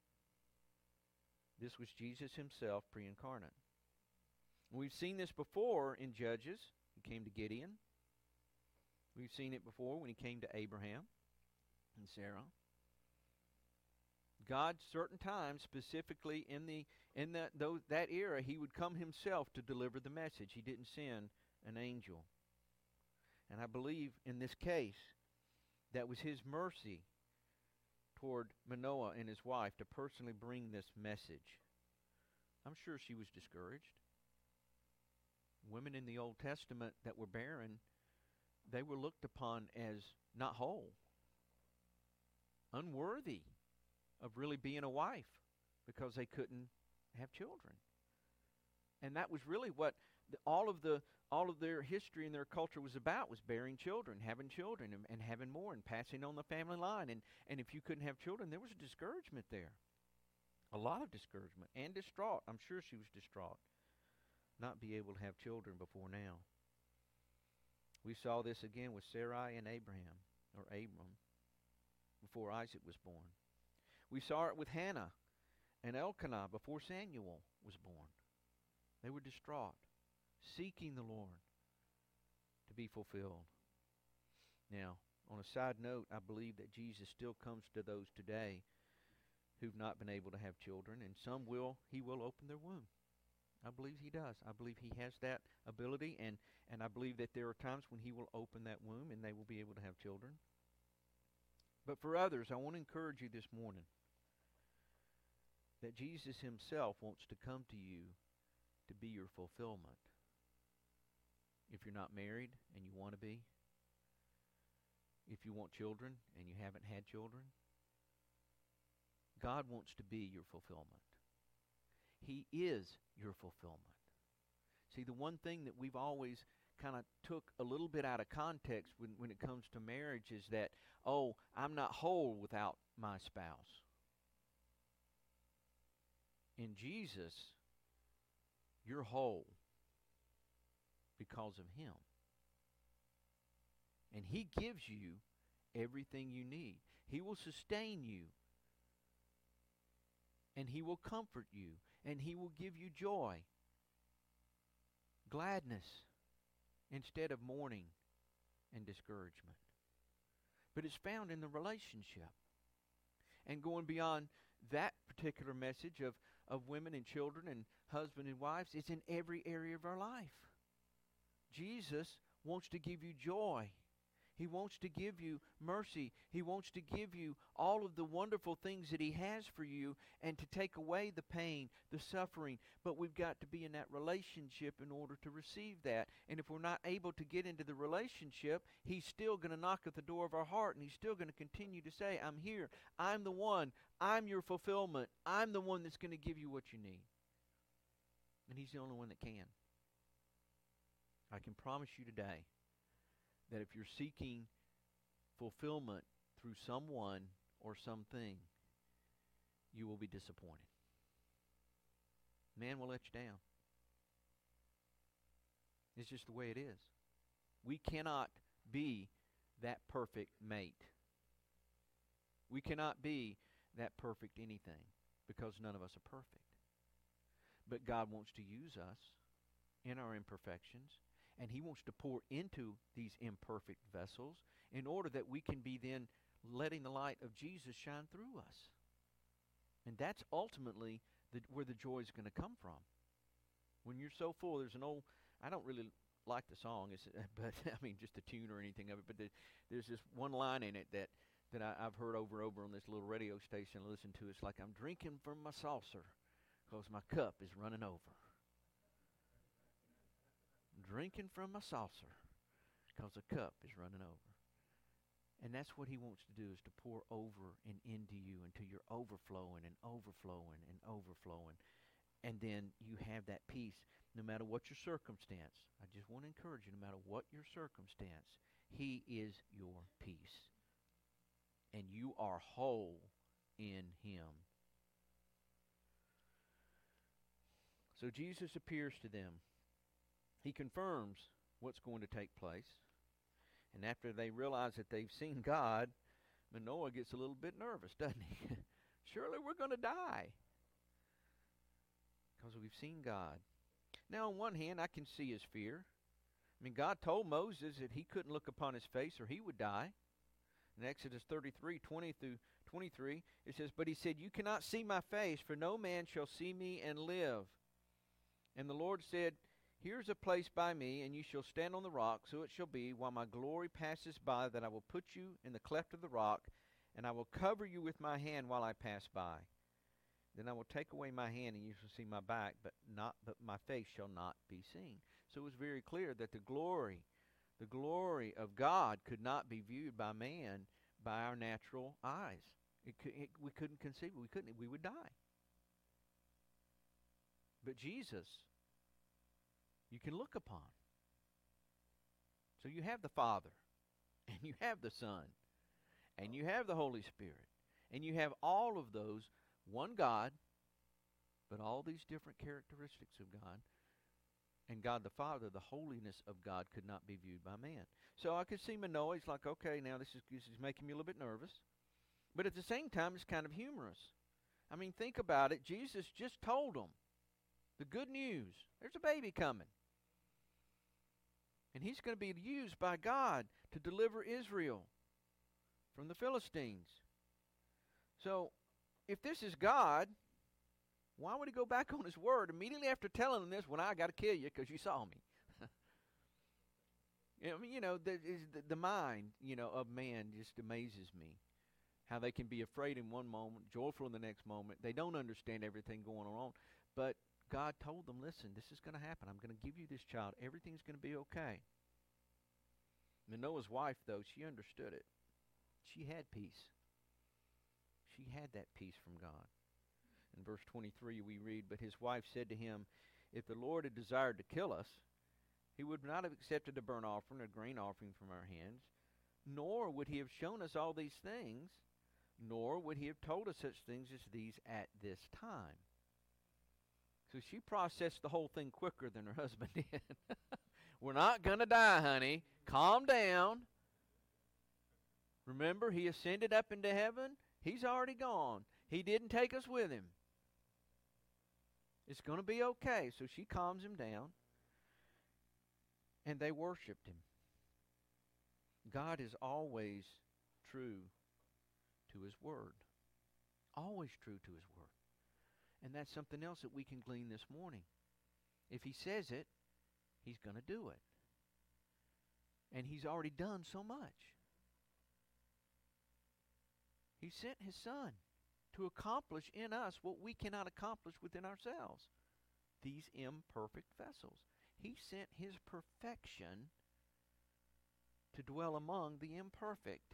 C: This was Jesus himself pre-incarnate. We've seen this before in Judges. He came to Gideon. We've seen it before when he came to Abraham and Sarah. God, certain times, specifically in that era, he would come himself to deliver the message. He didn't send an angel. And I believe in this case, that was his mercy toward Manoah and his wife to personally bring this message. I'm sure she was discouraged. Women in the Old Testament that were barren, they were looked upon as not whole, unworthy of really being a wife because they couldn't have children. And that was really what all of their history and their culture was about, was bearing children, having children, and having more, and passing on the family line. And if you couldn't have children, there was a discouragement there. A lot of discouragement and distraught. I'm sure she was distraught. Not be able to have children before now. We saw this again with Sarai and Abraham, or Abram, before Isaac was born. We saw it with Hannah and Elkanah before Samuel was born. They were distraught, seeking the Lord to be fulfilled. Now, on a side note, I believe that Jesus still comes to those today who've not been able to have children, and some he will open their womb. I believe he does. I believe he has that ability, and I believe that there are times when he will open that womb and they will be able to have children. But for others, I want to encourage you this morning that Jesus himself wants to come to you to be your fulfillment. If you're not married and you want to be, if you want children and you haven't had children, God wants to be your fulfillment. He is your fulfillment. See, the one thing that we've always kind of took a little bit out of context when it comes to marriage is that, oh, I'm not whole without my spouse. In Jesus, you're whole because of him. And he gives you everything you need. He will sustain you. And he will comfort you. And he will give you joy, gladness, instead of mourning and discouragement. But it's found in the relationship. And going beyond that particular message of women and children and husband and wives, it's in every area of our life. Jesus wants to give you joy. He wants to give you mercy. He wants to give you all of the wonderful things that he has for you and to take away the pain, the suffering. But we've got to be in that relationship in order to receive that. And if we're not able to get into the relationship, he's still going to knock at the door of our heart, and he's still going to continue to say, I'm here. I'm the one. I'm your fulfillment. I'm the one that's going to give you what you need. And he's the only one that can. I can promise you today that if you're seeking fulfillment through someone or something, you will be disappointed. Man will let you down. It's just the way it is. We cannot be that perfect mate. We cannot be that perfect anything because none of us are perfect. But God wants to use us in our imperfections, and he wants to pour into these imperfect vessels in order that we can be then letting the light of Jesus shine through us. And that's ultimately where the joy is going to come from. When you're so full, there's an old, I don't really like the song, but I mean just the tune or anything of it. But there's this one line in it that I've heard over and over on this little radio station I listen to. It's like, I'm drinking from my saucer because my cup is running over. I'm drinking from my saucer because the cup is running over. And that's what he wants to do, is to pour over and into you until you're overflowing and overflowing and overflowing. And then you have that peace no matter what your circumstance. I just want to encourage you, no matter what your circumstance, he is your peace. And you are whole in him. So Jesus appears to them. He confirms what's going to take place. And after they realize that they've seen God, Manoah gets a little bit nervous, doesn't he? Surely we're going to die, because we've seen God. Now, on one hand, I can see his fear. I mean, God told Moses that he couldn't look upon his face or he would die. In Exodus 33:20 through 23, it says, "But he said, you cannot see my face, for no man shall see me and live. And the Lord said, here's a place by me, and you shall stand on the rock. So it shall be, while my glory passes by, that I will put you in the cleft of the rock, and I will cover you with my hand while I pass by. Then I will take away my hand, and you shall see my back, but my face shall not be seen." So it was very clear that the glory of God could not be viewed by man by our natural eyes. We couldn't conceive it. We would die. But Jesus, you can look upon. So you have the Father, and you have the Son, and you have the Holy Spirit, and you have all of those, one God, but all these different characteristics of God. And God the Father, the holiness of God, could not be viewed by man. So I could see Manoah. He's like, okay, now this is making me a little bit nervous. But at the same time, it's kind of humorous. I mean, think about it. Jesus just told them the good news. There's a baby coming. And he's going to be used by God to deliver Israel from the Philistines. So, if this is God, why would he go back on his word immediately after telling them this? Well, I got to kill you because you saw me. I mean, the mind, of man just amazes me. How they can be afraid in one moment, joyful in the next moment. They don't understand everything going on. But God told them, listen, this is going to happen. I'm going to give you this child. Everything's going to be okay. Manoah's wife, though, she understood it. She had peace. She had that peace from God. In verse 23 we read, "But his wife said to him, if the Lord had desired to kill us, he would not have accepted a burnt offering or grain offering from our hands, nor would he have shown us all these things, nor would he have told us such things as these at this time." So she processed the whole thing quicker than her husband did. We're not going to die, honey. Calm down. Remember, he ascended up into heaven. He's already gone. He didn't take us with him. It's going to be okay. So she calms him down. And they worshiped him. God is always true to his word. Always true to his word. And that's something else that we can glean this morning. If he says it, he's going to do it. And he's already done so much. He sent his Son to accomplish in us what we cannot accomplish within ourselves. These imperfect vessels. He sent his perfection to dwell among the imperfect,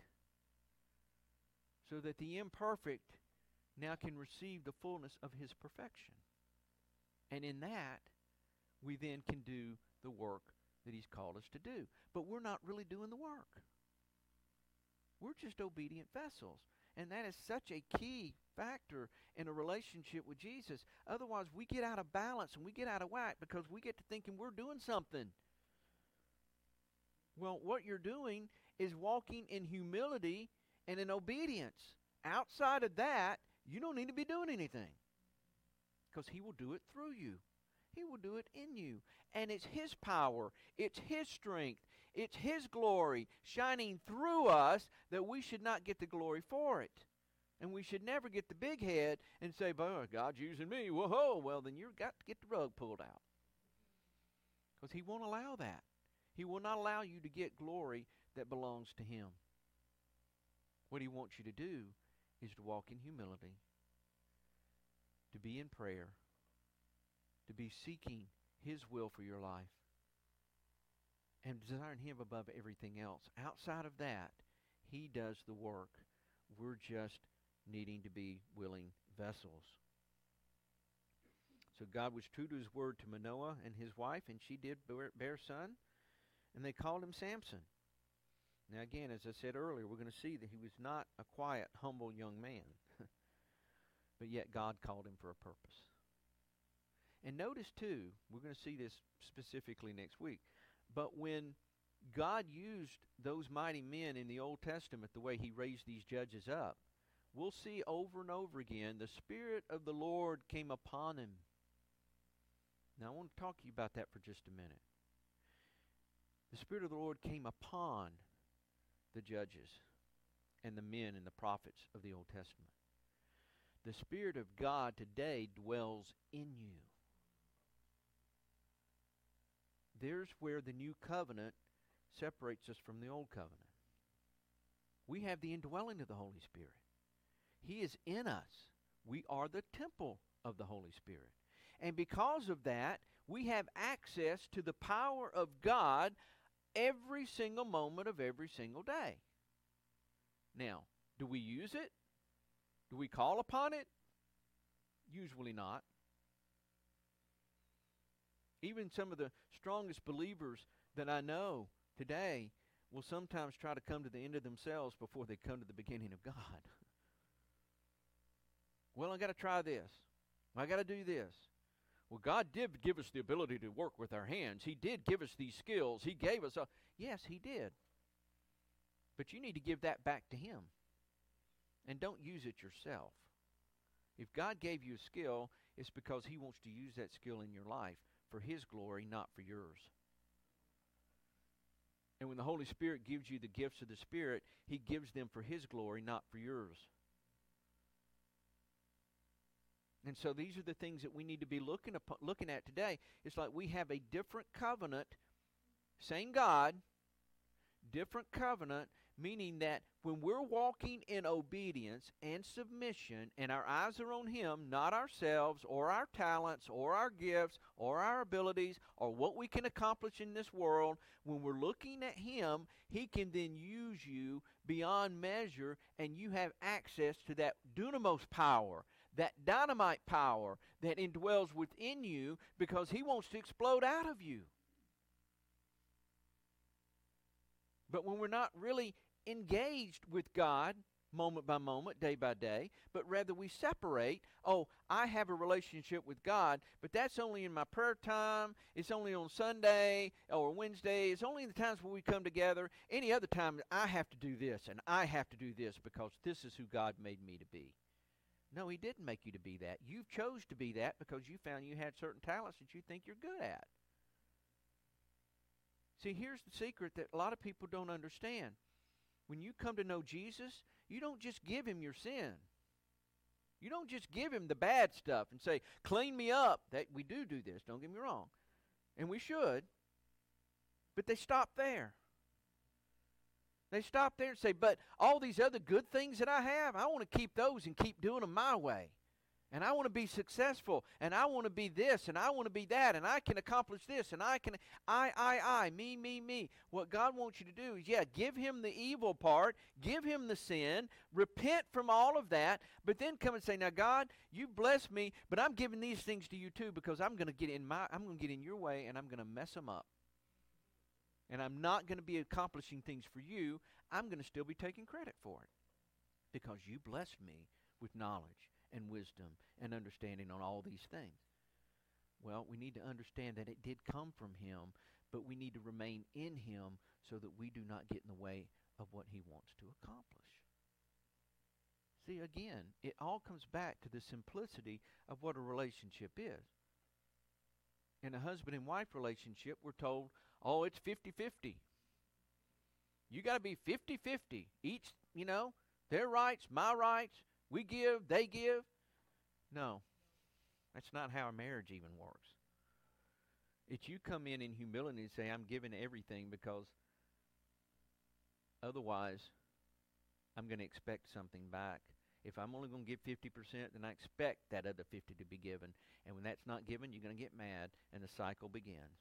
C: so that the imperfect now can receive the fullness of his perfection. And in that, we then can do the work that he's called us to do. But we're not really doing the work. We're just obedient vessels. And that is such a key factor in a relationship with Jesus. Otherwise, we get out of balance and we get out of whack because we get to thinking we're doing something. Well, what you're doing is walking in humility and in obedience. Outside of that, you don't need to be doing anything, because he will do it through you. He will do it in you. And it's his power, it's his strength, it's his glory shining through us, that we should not get the glory for it. And we should never get the big head and say, "Boy, God's using me. Whoa!" Well, then you've got to get the rug pulled out, because he won't allow that. He will not allow you to get glory that belongs to Him. What He wants you to do is to walk in humility, to be in prayer, to be seeking His will for your life, and desiring Him above everything else. Outside of that, He does the work. We're just needing to be willing vessels. So God was true to His word to Manoah and his wife, and she did bear a son, and they called him Samson. Now again, as I said earlier, we're going to see that he was not a quiet, humble young man. But yet God called him for a purpose. And notice too, we're going to see this specifically next week, but when God used those mighty men in the Old Testament the way He raised these judges up, we'll see over and over again, the Spirit of the Lord came upon him. Now I want to talk to you about that for just a minute. The Spirit of the Lord came upon the judges and the men and the prophets of the Old Testament. The Spirit of God today dwells in you. There's where the new covenant separates us from the old covenant. We have the indwelling of the Holy Spirit. He is in us. We are the temple of the Holy Spirit. And because of that, we have access to the power of God every single moment of every single day. Now, do we use it? Do we call upon it? Usually not. Even some of the strongest believers that I know today will sometimes try to come to the end of themselves before they come to the beginning of God. Well, I got to try this. I got to do this. Well, God did give us the ability to work with our hands. He did give us these skills. He gave us a... Yes, He did. But you need to give that back to Him. And don't use it yourself. If God gave you a skill, it's because He wants to use that skill in your life for His glory, not for yours. And when the Holy Spirit gives you the gifts of the Spirit, He gives them for His glory, not for yours. And so these are the things that we need to be looking at today. It's like we have a different covenant, same God, different covenant, meaning that when we're walking in obedience and submission and our eyes are on Him, not ourselves or our talents or our gifts or our abilities or what we can accomplish in this world, when we're looking at Him, He can then use you beyond measure, and you have access to that dunamis power, that dynamite power that indwells within you, because He wants to explode out of you. But when we're not really engaged with God moment by moment, day by day, but rather we separate, oh, I have a relationship with God, but that's only in my prayer time, it's only on Sunday or Wednesday, it's only the times when we come together. Any other time, I have to do this, and I have to do this because this is who God made me to be. No, He didn't make you to be that. You chose to be that because you found you had certain talents that you think you're good at. See, here's the secret that a lot of people don't understand. When you come to know Jesus, you don't just give Him your sin. You don't just give Him the bad stuff and say, clean me up. That we do this, don't get me wrong. And we should. But they stop there. They stop there and say, but all these other good things that I have, I want to keep those and keep doing them my way. And I want to be successful, and I want to be this, and I want to be that, and I can accomplish this, and I can, me. What God wants you to do is, give Him the evil part, give Him the sin, repent from all of that, but then come and say, now God, you blessed me, but I'm giving these things to you too, because I'm going to get in your way, and I'm going to mess them up. And I'm not going to be accomplishing things for you. I'm going to still be taking credit for it, because you blessed me with knowledge and wisdom and understanding on all these things. Well, we need to understand that it did come from Him, but we need to remain in Him so that we do not get in the way of what He wants to accomplish. See, again, it all comes back to the simplicity of what a relationship is. In a husband and wife relationship, we're told, oh, it's 50-50. You got to be 50-50. Each, their rights, my rights, we give, they give. No, that's not how a marriage even works. It's you come in humility and say, I'm giving everything, because otherwise I'm going to expect something back. If I'm only going to give 50%, then I expect that other 50 to be given. And when that's not given, you're going to get mad, and the cycle begins.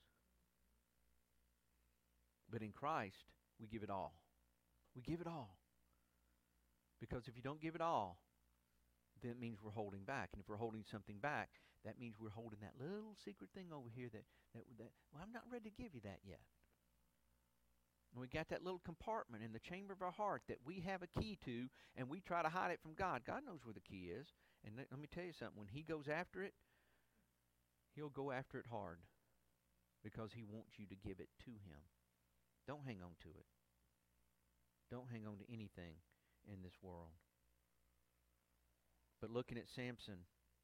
C: But in Christ, we give it all. We give it all. Because if you don't give it all, then it means we're holding back. And if we're holding something back, that means we're holding that little secret thing over here that well, I'm not ready to give you that yet. And we got that little compartment in the chamber of our heart that we have a key to, and we try to hide it from God. God knows where the key is. And let me tell you something. When he goes after it, he'll go after it hard, because he wants you to give it to him. Don't hang on to it. Don't hang on to anything in this world. But looking at Samson,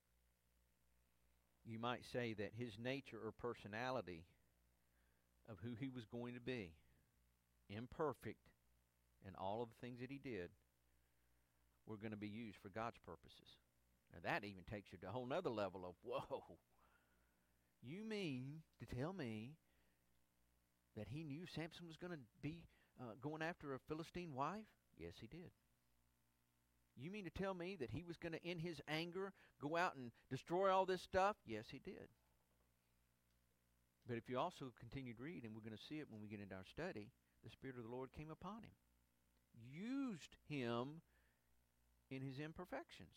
C: you might say that his nature or personality of who he was going to be, imperfect in all of the things that he did, were going to be used for God's purposes. Now that even takes you to a whole nother level of, whoa, you mean to tell me that he knew Samson was going to be going after a Philistine wife? Yes, he did. You mean to tell me that he was going to, in his anger, go out and destroy all this stuff? Yes, he did. But if you also continue to read, and we're going to see it when we get into our study, the Spirit of the Lord came upon him, used him in his imperfections.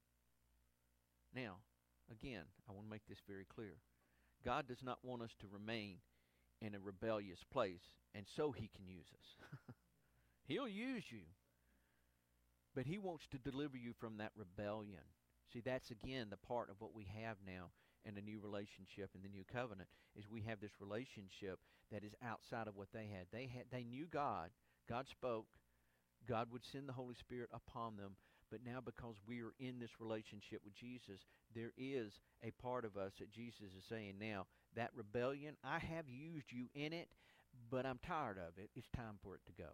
C: Now, again, I want to make this very clear. God does not want us to remain in a rebellious place, and so he can use us. He'll use you, but he wants to deliver you from that rebellion. See, that's again the part of what we have now in the new relationship in the new covenant, is we have this relationship that is outside of what they had. They knew God. God spoke. God would send the Holy Spirit upon them. But now, because we are in this relationship with Jesus, there is a part of us that Jesus is saying, now, that rebellion, I have used you in it, but I'm tired of it. It's time for it to go.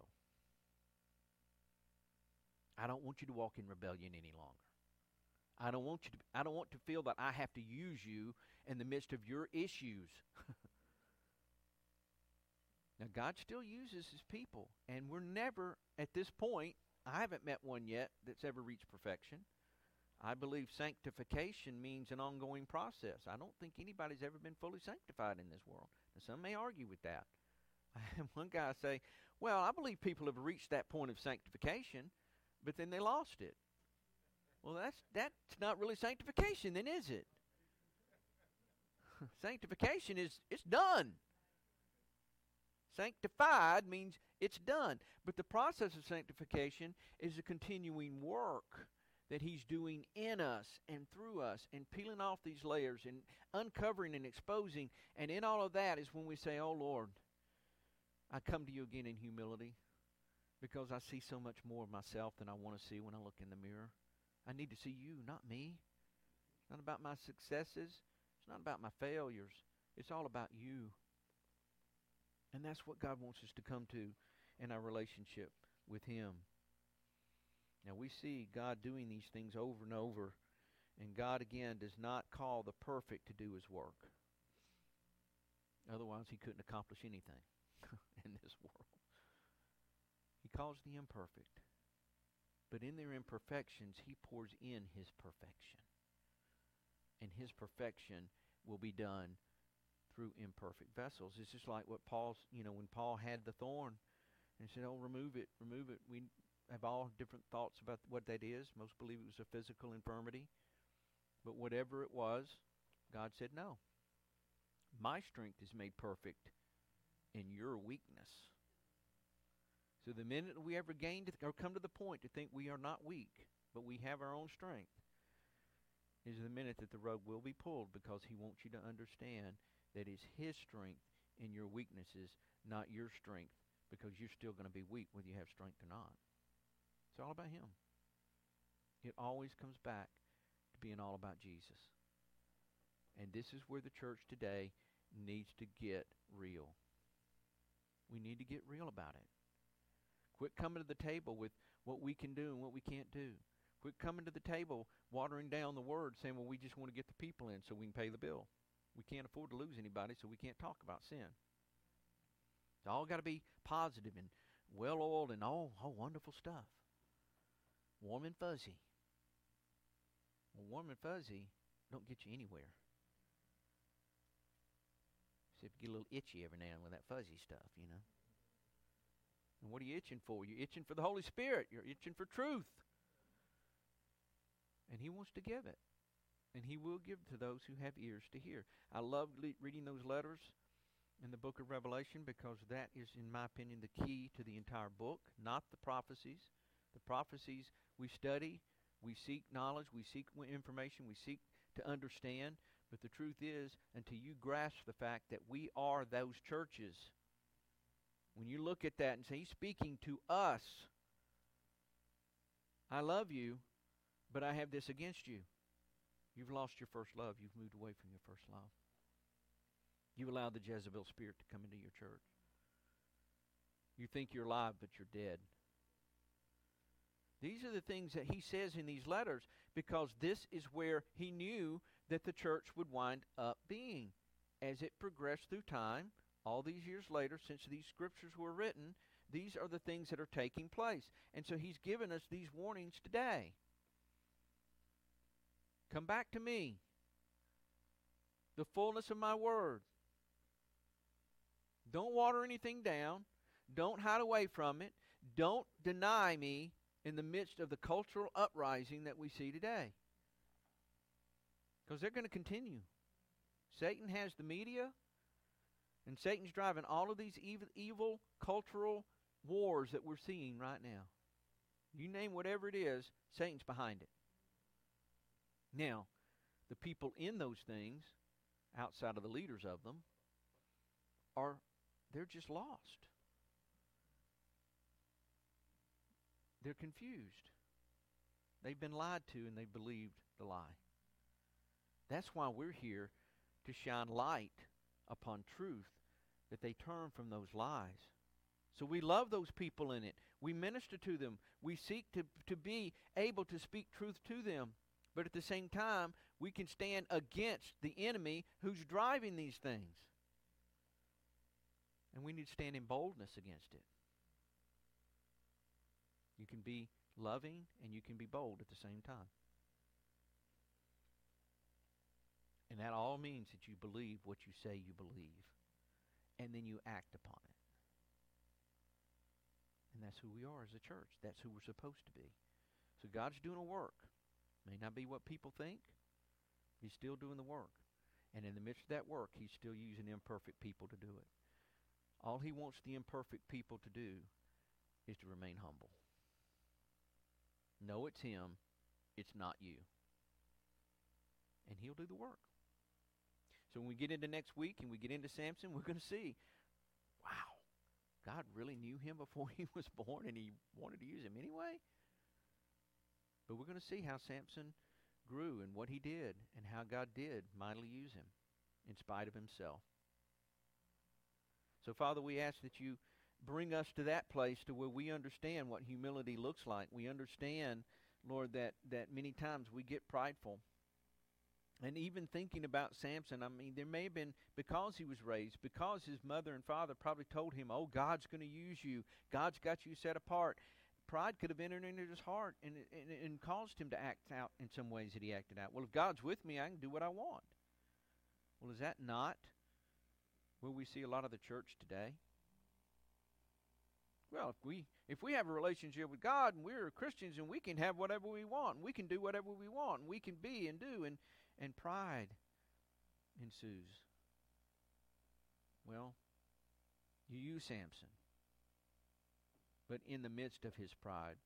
C: I don't want you to walk in rebellion any longer. I don't want to feel that I have to use you in the midst of your issues. Now, God still uses his people, and we're never, at this point, I haven't met one yet that's ever reached perfection. I believe sanctification means an ongoing process. I don't think anybody's ever been fully sanctified in this world. Now, some may argue with that. I had one guy say, well, I believe people have reached that point of sanctification, but then they lost it. Well, that's not really sanctification then, is it? Sanctification is, it's done. Sanctified means it's done. But the process of sanctification is a continuing work that he's doing in us and through us, and peeling off these layers and uncovering and exposing. And in all of that is when we say, oh Lord, I come to you again in humility, because I see so much more of myself than I want to see when I look in the mirror. I need to see you, not me. It's not about my successes. It's not about my failures. It's all about you. And that's what God wants us to come to in our relationship with him. Now, we see God doing these things over and over, and God, again, does not call the perfect to do his work. Otherwise, he couldn't accomplish anything in this world. He calls the imperfect. But in their imperfections, he pours in his perfection. And his perfection will be done through imperfect vessels. It's just like what Paul's, when Paul had the thorn and said, oh, remove it. We have all different thoughts about what that is. Most believe it was a physical infirmity. But whatever it was, God said, no. My strength is made perfect in your weakness. So the minute we ever or come to the point to think we are not weak, but we have our own strength, is the minute that the rug will be pulled, because he wants you to understand that it's his strength in your weaknesses, not your strength, because you're still going to be weak whether you have strength or not. It's all about him. It always comes back to being all about Jesus. And this is where the church today needs to get real. We need to get real about it. Quit coming to the table with what we can do and what we can't do. Quit coming to the table watering down the word, saying, well, we just want to get the people in so we can pay the bill. We can't afford to lose anybody, so we can't talk about sin. It's all got to be positive and well-oiled and all wonderful stuff. Warm and fuzzy. Well, warm and fuzzy don't get you anywhere. Except you get a little itchy every now and then with that fuzzy stuff, you know. And what are you itching for? You're itching for the Holy Spirit. You're itching for truth. And He wants to give it. And He will give to those who have ears to hear. I love reading those letters in the book of Revelation because that is, in my opinion, the key to the entire book, not the prophecies. The prophecies we study, we seek knowledge, we seek information, we seek to understand. But the truth is, until you grasp the fact that we are those churches, when you look at that and say, He's speaking to us, I love you, but I have this against you. You've lost your first love. You've moved away from your first love. You allowed the Jezebel spirit to come into your church. You think you're alive, but you're dead. These are the things that he says in these letters because this is where he knew that the church would wind up being. As it progressed through time, all these years later, since these scriptures were written, these are the things that are taking place. And so he's given us these warnings today. Come back to me, the fullness of my word. Don't water anything down. Don't hide away from it. Don't deny me in the midst of the cultural uprising that we see today. Because they're going to continue. Satan has the media, and Satan's driving all of these evil cultural wars that we're seeing right now. You name whatever it is, Satan's behind it. Now, the people in those things, outside of the leaders of them, they're just lost. They're confused. They've been lied to and they've believed the lie. That's why we're here to shine light upon truth, that they turn from those lies. So we love those people in it. We minister to them. We seek to be able to speak truth to them. But at the same time, we can stand against the enemy who's driving these things. And we need to stand in boldness against it. You can be loving and you can be bold at the same time. And that all means that you believe what you say you believe. And then you act upon it. And that's who we are as a church. That's who we're supposed to be. So God's doing a work. May not be what people think. He's still doing the work. And in the midst of that work, He's still using imperfect people to do it. All He wants the imperfect people to do is to remain humble. Know it's Him. It's not you. And He'll do the work. So when we get into next week and we get into Samson, we're going to see, wow, God really knew him before he was born and He wanted to use him anyway? But we're going to see how Samson grew and what he did and how God did mightily use him in spite of himself. So, Father, we ask that You bring us to that place to where we understand what humility looks like. We understand, Lord, that many times we get prideful. And even thinking about Samson, I mean, there may have been, because he was raised, because his mother and father probably told him, oh, God's going to use you. God's got you set apart. Pride could have entered into his heart and caused him to act out in some ways that he acted out. Well, if God's with me, I can do what I want. Well, is that not where we see a lot of the church today? Well, if we have a relationship with God and we're Christians and we can have whatever we want, and we can do whatever we want, and we can be and do, and pride ensues. Well, you use Samson. But in the midst of his pride,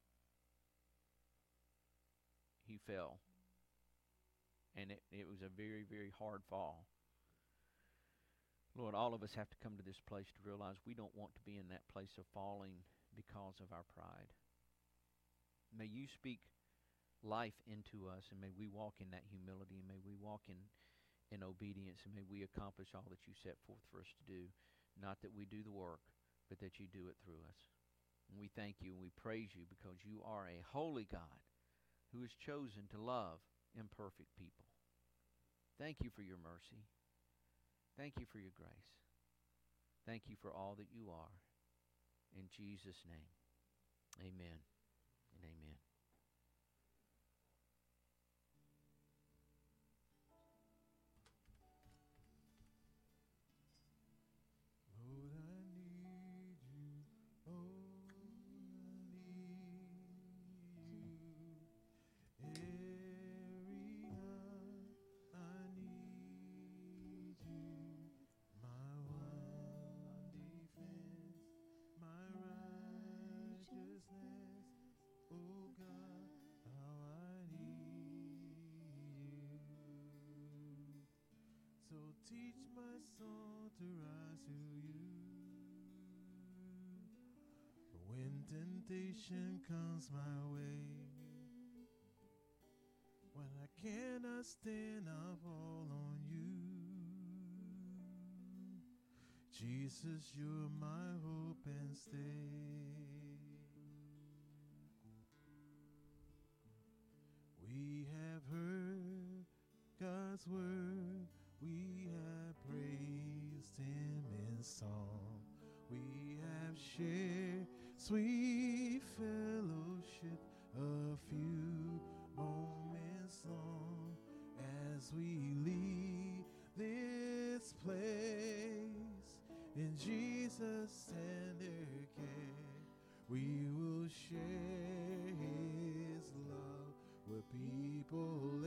C: he fell. And it was a very, very hard fall. Lord, all of us have to come to this place to realize we don't want to be in that place of falling because of our pride. May You speak life into us, and may we walk in that humility, and may we walk in obedience, and may we accomplish all that You set forth for us to do. Not that we do the work, but that You do it through us. And we thank You and we praise You because You are a holy God who has chosen to love imperfect people. Thank You for Your mercy. Thank you for your grace. Thank you for all that you are. In Jesus' name, amen and amen.
A: Lord, I need you. Oh, I need you. Every hour I need you. My one defense, my righteousness. Oh God, how I need you. So teach my soul to rise to you. When temptation comes my way, when I cannot stand, I fall on you. Jesus, you're my hope and stay. We have heard God's word, we have praised him in song, we have shared sweet fellowship, a few moments long, as we leave this place in Jesus' tender care. We will share his love with people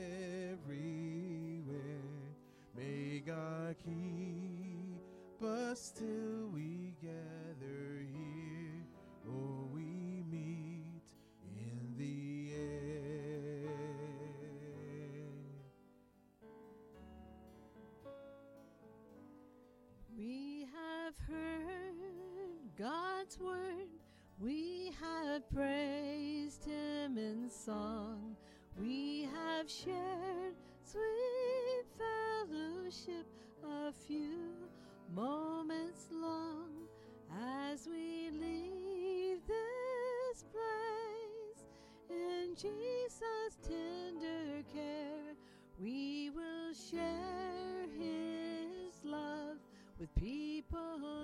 A: everywhere. May God keep us till we gather here, or we meet in the air.
D: We have heard God's word, we have praised him in song, we have shared sweet fellowship, a few moments long, as we leave this place in Jesus' tender care. We will share his love with people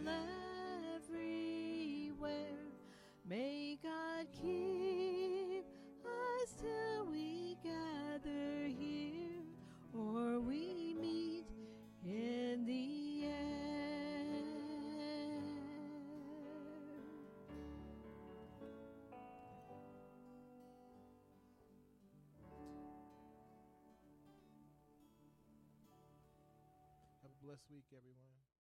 D: everywhere. May God keep us till we gather here, or we meet in the air.
A: Have a blessed week, everyone.